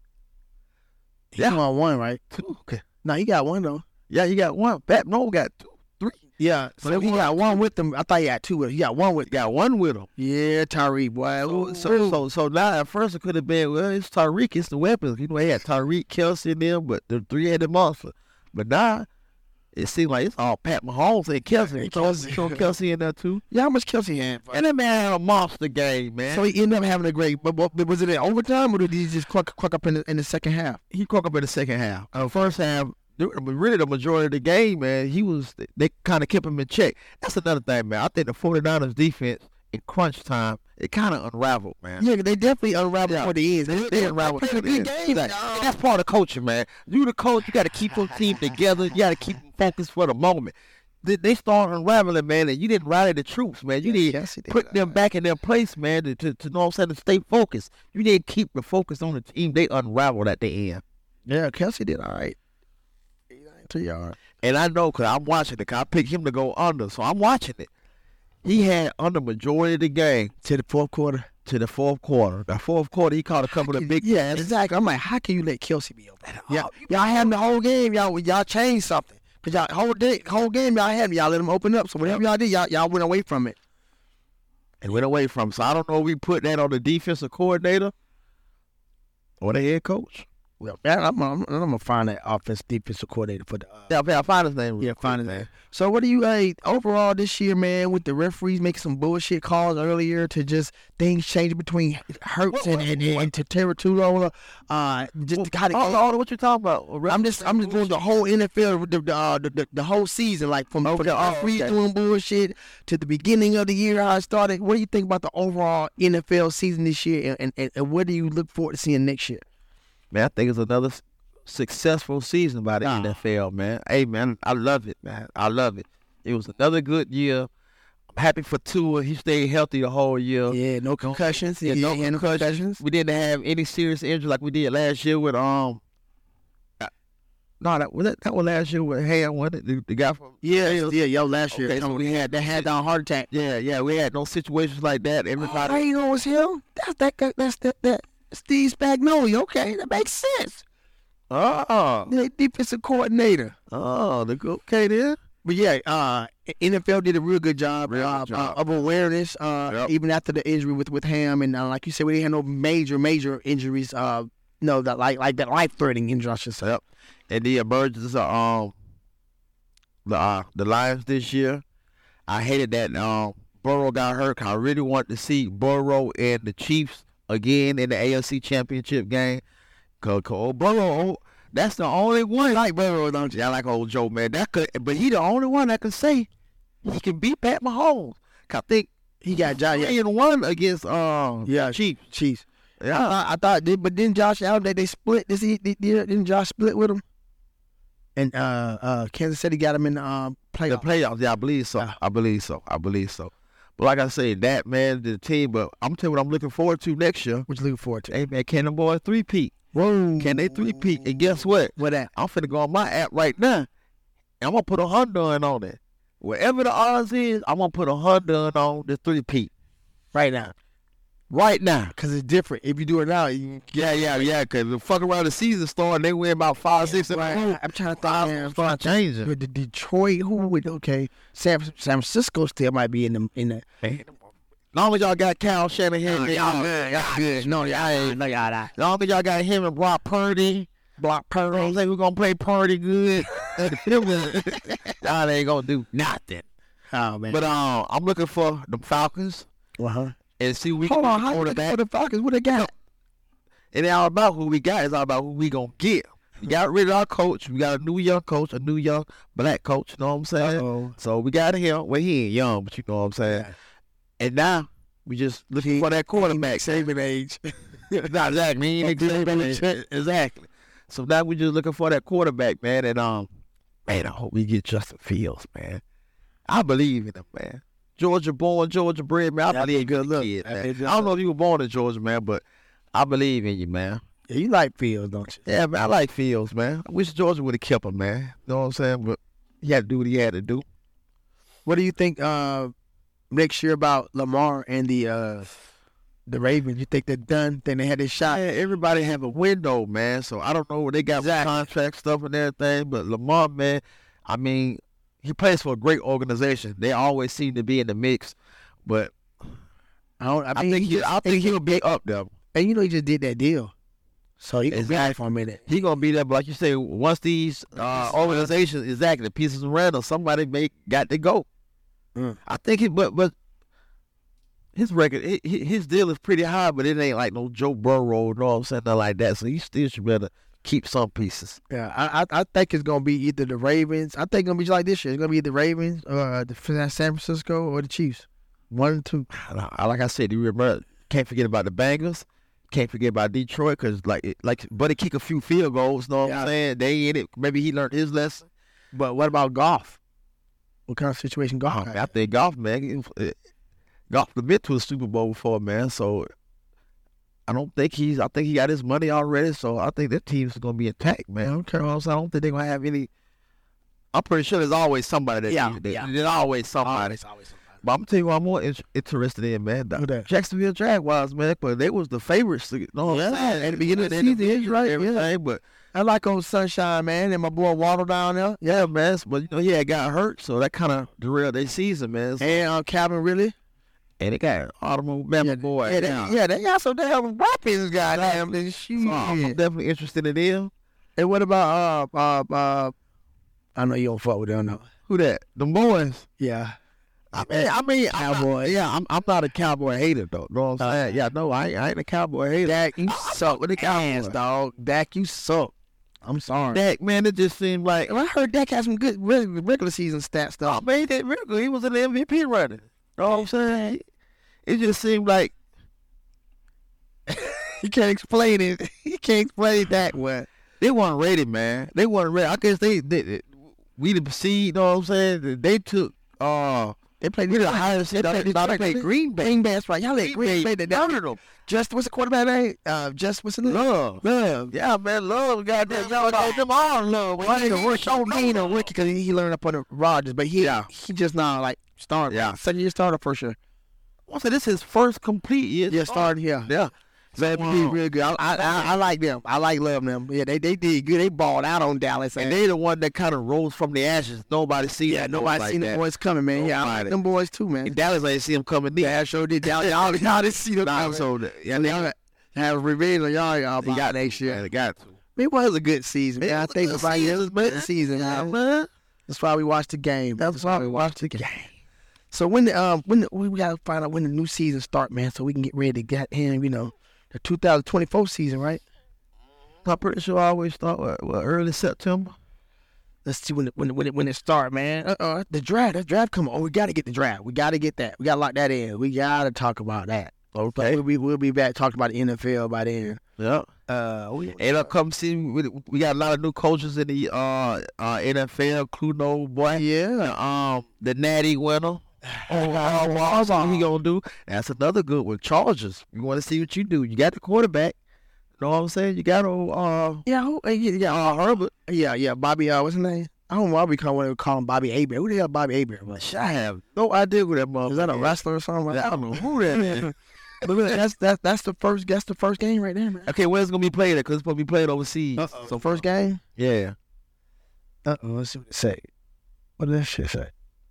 He Yeah. won one, right? Two. Okay. No, he got one though. Yeah, you got one. Pat No got two, three. Yeah. So, they he won got one with them. I thought he had two with him. He got one with. Got one with him. Yeah, Tyreek boy. So, Ooh, so, so, so now at first it could have been, well, it's Tyreek, it's the weapons. You know, they had Tyreek, Kelsey in them, but the three-headed monster. But now it seems like it's all Pat Mahomes and Kelsey. Yeah, Throw, Kelsey. throw Kelsey in there too. yeah, how much Kelsey had? And that man had a monster game, man. So he ended up having a great. But, but was it in overtime or did he just cluck, cluck up in the, in the second half? he cracked up in the second half. Uh, first half, really the majority of the game, man, he was they kind of kept him in check. That's another thing, man. I think the 49ers defense in crunch time, it kind of unraveled, man. Yeah, they definitely unraveled Yeah. for the ends. They, they, They unraveled unraveled for the the ends. game. And that's part of coaching, man. You the coach, you got to keep your team together. You got to keep them focused for the moment. They, they start unraveling, man, and you didn't rally the troops, man. You Yeah, need Kelsey to did put that. them back in their place, man, to, to, to know what I'm saying, to stay focused. You need to keep the focus on the team. They unraveled at the end. Yeah, Kelsey did all right. Two yards. And I know because I'm watching it. 'Cause I picked him to go under, so I'm watching it. He had under majority of the game To the fourth quarter. to the fourth quarter. The fourth quarter, he caught a couple of big. Yeah, exactly. I'm like, how can you let Kelsey be open? Yeah, Oh, y'all had him the whole game. Y'all, y'all changed something. Cause y'all whole day, whole game y'all had him. Y'all let him open up. So whatever y'all did, y'all, y'all went away from it. And went away from. So I don't know if we put that on the defensive coordinator or the head coach. Well, man, I'm, I'm, I'm gonna find that offense defensive coordinator for the. Uh, Yeah, I'll find his name. Yeah, find his name. So what do you, hey, overall this year, man, with the referees making some bullshit calls earlier to just things changing between Hurts and, and, and to Terratulo, uh, just kind Oh, of. oh, what you talking about? I'm just, I'm just doing the whole N F L, the the, uh, the, the, the whole season, like from, from the oh, referees okay. doing bullshit to the beginning of the year, how it started. What do you think about the overall N F L season this year, and, and, and what do you look forward to seeing next year? Man, I think it's another s- successful season by the Nah. N F L, man. Hey, man, I love it, man. I love it. It was another good year. I'm happy for Tua. He stayed healthy the whole year. Yeah, no concussions. Yeah, Yeah, no no concussions. concussions. We didn't have any serious injury like we did last year with um. uh, No, that was that, that was last year with Ham, wasn't it? The, the guy from Yeah, yeah, yo, last year. Okay, so we had that had down heart attack. yeah, yeah. We had no situations like that. Everybody. I know it's him. That's that. guy- That's that. That Steve Spagnuolo. Okay, that makes sense. Oh, The defensive coordinator. oh, the okay then. But yeah, uh, N F L did a real good job, Real uh, good job. Uh, of awareness. Uh, Yep. even after the injury with with Ham, and uh, like you said, we didn't have no major major injuries. Uh, no, that like like that life threatening injury, I should say. Yep. And the emergence of um the uh, the Lions this year. I hated that um Burrow got hurt. I really wanted to see Burrow and the Chiefs again in the A F C Championship game. Cause, 'cause old Burrow, that's the only one. Like Burrow, don't you? Yeah, I like old Joe, man. That could, but he the only one that can say he can beat Pat Mahomes. 'Cause I think He got Josh. three and one against um Yeah, Chiefs. Chiefs. Yeah. I, I, I thought, did, but then Josh Allen, they, they split. Did he? Did, didn't Josh split with him? And uh, uh, Kansas City got him in the um, The playoff. playoffs, yeah, I believe so. Yeah. I believe so. I believe so. But like I say, that man, the team. But I'm telling you what I'm looking forward to next year. What you looking forward to? Hey man, can them boys three peat? Whoa. Can they three peat? And guess what? What that? I'm finna go on my app right now, and I'm gonna put a hundred on it. Wherever the odds is, I'm gonna put a hundred on the three peat Right now. right now. Because it's different. If you do it now, you Yeah, yeah, yeah. Cause the fuck around the season starting, they win about five, six, and right. I'm trying to think. Man, start changing. with the Detroit, who would okay? San, San Francisco still might be in the in the. Long as y'all got Kyle Shanahan, Oh, y'all good, y'all good. No, y'all ain't. No, y'all not. long as y'all got him and Brock Purdy. Block You know what I'm Purdy. saying? We're gonna play Purdy good. Y'all ain't gonna do nothing. Oh man. But um, I'm looking for the Falcons uh huh. and see who we Hold can on, how you quarterback. for the Falcons? What they got? It ain't all about who we got. It's all about who we gonna get. We got rid of our coach. We got a new young coach, a new young black coach. You know what I'm saying? Uh-oh. So we got him. Well, he ain't young, but you know what I'm saying. Yeah. And now we just looking for that quarterback. Saving age. Not exactly. He ain't exactly. Exactly. So now we just looking for that quarterback, man. And um, man, I hope we get Justin Fields, man. I believe in him, man. Georgia born, Georgia bred, man. I That'd be believe a good in the look. kid, That'd man. be a good I don't know if you were born in Georgia, man, but I believe in you, man. Yeah, you like Fields, don't you? Yeah, man, I like Fields, man. I wish Georgia would have kept him, man. You know what I'm saying? But he had to do what he had to do. What do you think uh, next year about Lamar and the uh, the Ravens? You think they're done? Think they had their shot? Yeah, everybody have a window, man. So I don't know what they got with Exactly. contract stuff and everything, but Lamar, man, I mean, he plays for a great organization. They always seem to be in the mix, but I don't. I, I, mean, think he he, just, I think he'll be up there. and you know he just did that deal, so he Exactly. got for a minute. He gonna be there, but like you say, once these uh, organizations, exactly, the pieces around, somebody may got to go. Mm. I think he, but but his record, hi- hi- his deal is pretty high, but it ain't like no Joe Burrow, you know what I'm saying, nothing like that. So he still should better keep some pieces. Yeah, I, I I think it's gonna be either the Ravens. I think it's gonna be like this year. It's gonna be the Ravens or the San Francisco or the Chiefs. One and two. Like I said, you remember, can't forget about the Bengals. Can't forget about Detroit because like like Buddy kick a few field goals. Know what Yeah. I'm saying? They in it. Maybe he learned his lesson. But what about golf? What kind of situation golf? Oh, man, I think golf, man. it- Golf has been to a Super Bowl before, man. So I don't think he's. I think he got his money already. So I think their team's gonna be intact, man. Okay, well, so I don't think they're gonna have any. I'm pretty sure there's always somebody that. Yeah, there- yeah. There's always somebody. It's always somebody. But I'm telling you what I'm more in- interested in, man. The Who that? Jacksonville Jaguars, man. But they was the favorites. You know what I'm Yeah, saying? at the beginning of the They season, the- right, everything, yeah. But I like old Sunshine, man, and my boy Waddle down there. yeah, man. But you know, he had got hurt, so that kind of derailed their season, man. So, And uh, Calvin really. and they got automobile Yeah, boy. yeah, they, now. yeah, they got some damn weapons, goddamn. And shoot. So I'm definitely interested in them. And what about uh uh uh? I know you don't fuck with them, though. Who that? The boys. Yeah. I mean, I mean, I'm not- Cowboys. yeah, I'm, I'm not a cowboy hater though. Know what I'm saying? Yeah, no, I, ain't- I ain't a cowboy hater. Dak, you suck with the ass, Cowboys. dog. Dak, you suck. I'm sorry. Dak, man, it just seemed like, I heard Dak had some good re- regular season stats, oh though. man, that real good. He was an M V P runner. Know what I'm saying? It just seemed like You can't explain it. You can't explain Dak well. they weren't ready, man. They weren't ready. I guess they, they, they we the seed. Know what I'm saying? They took uh. They played We the they highest. They played, played, they played Green Bay. Green Bay, that's right. Y'all let Green Bay. They Murdered them. Just what's the quarterback name? Uh, just what's the name? Love. Love. Yeah, man, love. Goddamn, y'all gave them all love. Well, he ain't a rookie. He ain't a rookie because he, he learned up on the Rodgers, but he Yeah. he just now like started. Yeah. Second year starter for sure. I said this is his first complete year. Yeah, started here. Yeah. Man, Wow. he did real good. I, I, I, I like them. I like love them. Yeah, they they did good. They balled out on Dallas. And they the one that kind of rose from the ashes. Nobody see yeah, that. nobody like seen that. the boys coming, man. Yeah, I like Nobody. them boys too, man. And Dallas ain't see him coming either. Yeah, I sure did. Dallas, y'all, y'all didn't see them Nah, coming. so the- yeah, And they, y'all have revenge on y'all. Y'all they got got next year. Yeah, they got to. It was a good season, man. It I was a think good about it, it was a season, good man. season, Yeah, man. man. That's why we watched the game. That's why we watched the game. So when the um when the, we gotta find out when the new season start, man, so we can get ready to get in, you know, the two thousand twenty-four season, right? I'm pretty sure I always start what, what, early September. Let's see when it, when it, when it, when it start, man. Uh uh the draft, the draft come on. Oh, we gotta get the draft. We gotta get that. We gotta lock that in. We gotta talk about that. Okay. We'll be we'll be back talking about the N F L by then. Yeah. Uh, we, And uh, come see, we, we got a lot of new coaches in the uh, uh, N F L, including old boy. yeah. Um, the Natty winner. Oh, uh, what's he gonna do? That's another good one. Chargers. You want to see what you do? You got the quarterback. Know what I'm saying? You got old uh, Yeah, who, uh, yeah, yeah, uh Herbert. yeah, yeah. Bobby, uh, what's his name? I don't know why we call, call him Bobby Abear. Who the hell Bobby Abear was? I have no idea who that motherfucker Is that a is. wrestler or something? I don't know who that is. But really, that's that's that's the first that's the first game right there, man. Okay, where's it gonna be played at? Because it's supposed to be played overseas. So first game. Yeah. Uh oh. Let's see what it say. What did that shit say?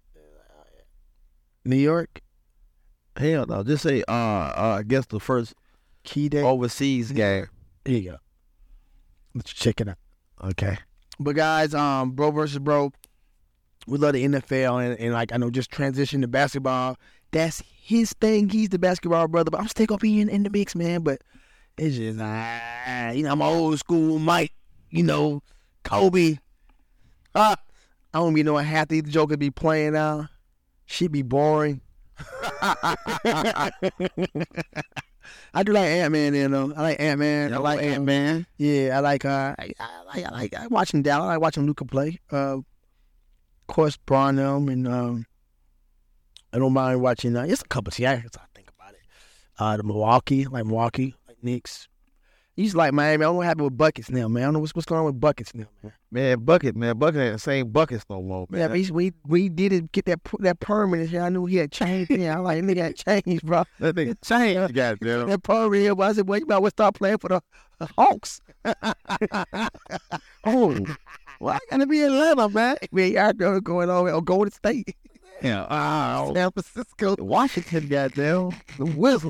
New York Hell no. Just say uh, uh I guess the first key day. overseas game. Here you go. Let's check it out. Okay. But guys, um, bro versus bro, we love the N F L and, and like I know just transition to basketball. That's his thing. He's the basketball brother, but I'm still gonna be in, in the mix, man. But it's just ah, you know, I'm old school Mike, you know, Kobe. Ah, I don't even know what half these jokers be playing now. Shit be boring. I do like Ant Man, you know. I like Ant Man. I like Ant Man. Yeah, I like. Uh, I, I like. I like. I watching Dallas. I like watching Luca play. Uh, of course, Barnum and um, I don't mind watching. Uh, it's a couple of Seattle. I think about it. Uh, the Milwaukee, like Milwaukee, like Knicks. You just like Miami. I don't know what happened with buckets now, man. I don't know what's what's going on with buckets now, man. Man, Bucket, man. Bucket ain't the same buckets no more, man. Yeah, but we we did it get that that permanent here. I knew he had changed. Yeah, I like nigga had changed, bro. That nigga changed, goddamn. That permanent here. But I said, well, you might well start playing for the uh, Hawks. Oh, well, I gotta be in Atlanta, man. Man, y'all know going on or Golden State, Yeah, uh, San Francisco. Washington, goddamn. The Wizards.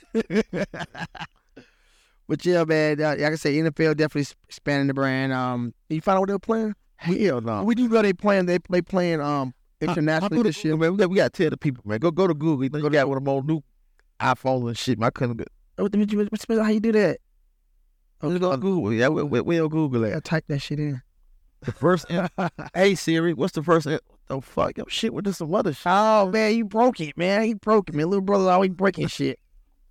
But yeah, man, uh, like I said, N F L definitely expanding the brand. Um, you find out what they're playing? Hell no. We do know they playing. They they playing um internationally this year. Man, we got, we got to tell the people, man. Go go to Google. You know, you got one of them old new iPhones and shit. Man, I couldn't get. What the- what- what- How you do that? We're gonna Google. Yeah, we, we, we'll Google Yeah, it. type that shit in. The first. Hey Siri, what's the first? Oh fuck, yo, shit with this some other shit. Oh man, you broke it, man. He broke it, man. Little brother always breaking shit.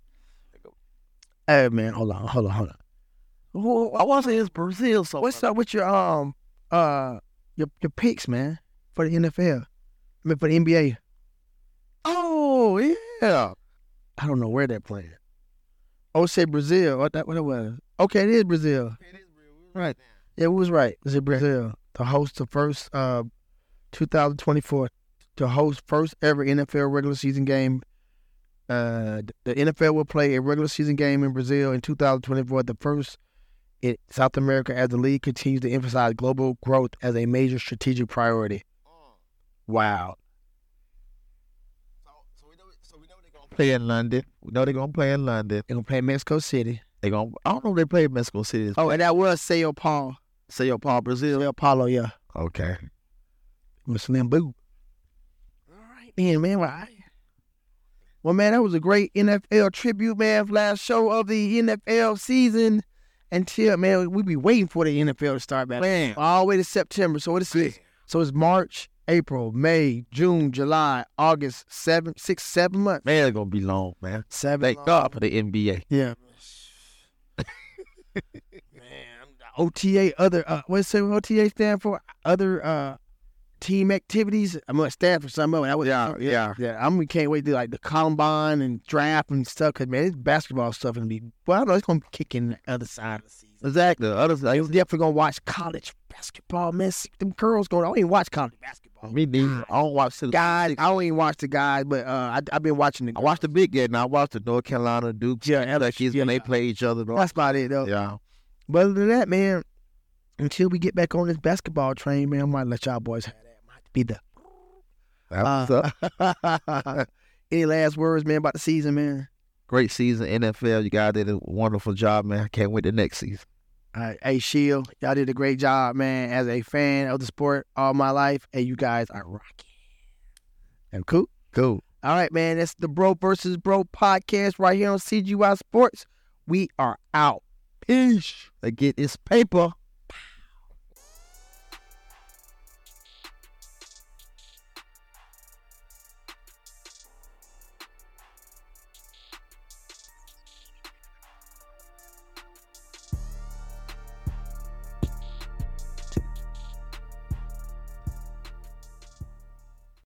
Hey man, hold on, hold on, hold on. Who- I want to say it's Brazil. So What's up with your um uh your your picks, man, for the N F L? I mean for the N B A. Oh yeah. I don't know where they're playing. Oh, say Brazil. What that what it was? Okay, it is Brazil. Right. Yeah, it was right. It's in Brazil to host the first uh twenty twenty-four to host first ever N F L regular season game. Uh, the N F L will play a regular season game in Brazil in two thousand twenty-four, the first in South America, as the league continues to emphasize global growth as a major strategic priority. Wow. So, so we know, so we know they're gonna play in London. We know they're gonna play in London. They're going to play in Mexico City. They gonna. I don't know if they play in Mexico City. Oh, and that was Sao Paulo. Sao Paulo, Brazil. Sao Paulo, yeah. Okay. With Slim Boo. All right, then, man. Well, I, well, man, that was a great N F L tribute, man. Last show of the N F L season. Until, man, we be waiting for the N F L to start back. Man. All the way to September. So what is it? So it's March, April, May, June, July, August, seven, six, seven months. Man, it's gonna be long, man. Seven. Thank long- God for the N B A. Yeah. Man, O T A, other, uh, what's the O T A stand for? Other uh, team activities. I'm going to stand for some of it. I was, Yeah, yeah. Yeah, I'm, we can't wait to do like the combine and draft and stuff because, man, it's basketball stuff going to be, well, I don't know, it's going to be kicking the other side of the season. Exactly. The other I side. was definitely going to watch college basketball, man. See them girls going, I don't even watch college basketball. Me neither. I don't watch the Guys, I don't even watch the guys, but uh, I, I've been watching the I watched the big game. Now I watched the North Carolina Duke. Yeah, Kentucky's yeah. when they play each other. That's about it, though. Yeah. But other than that, man, until we get back on this basketball train, man, I might let y'all boys have that. Might be the. That's what's up. Uh, any last words, man, about the season, man? Great season, N F L. You guys did a wonderful job, man. I can't wait the next season. All right, hey, Shield, y'all did a great job, man. As a fan of the sport all my life, hey, you guys are rocking. And cool? Cool. All right, man, that's the Bro versus Bro podcast right here on C G Y Sports. We are out. Peace. They get this paper.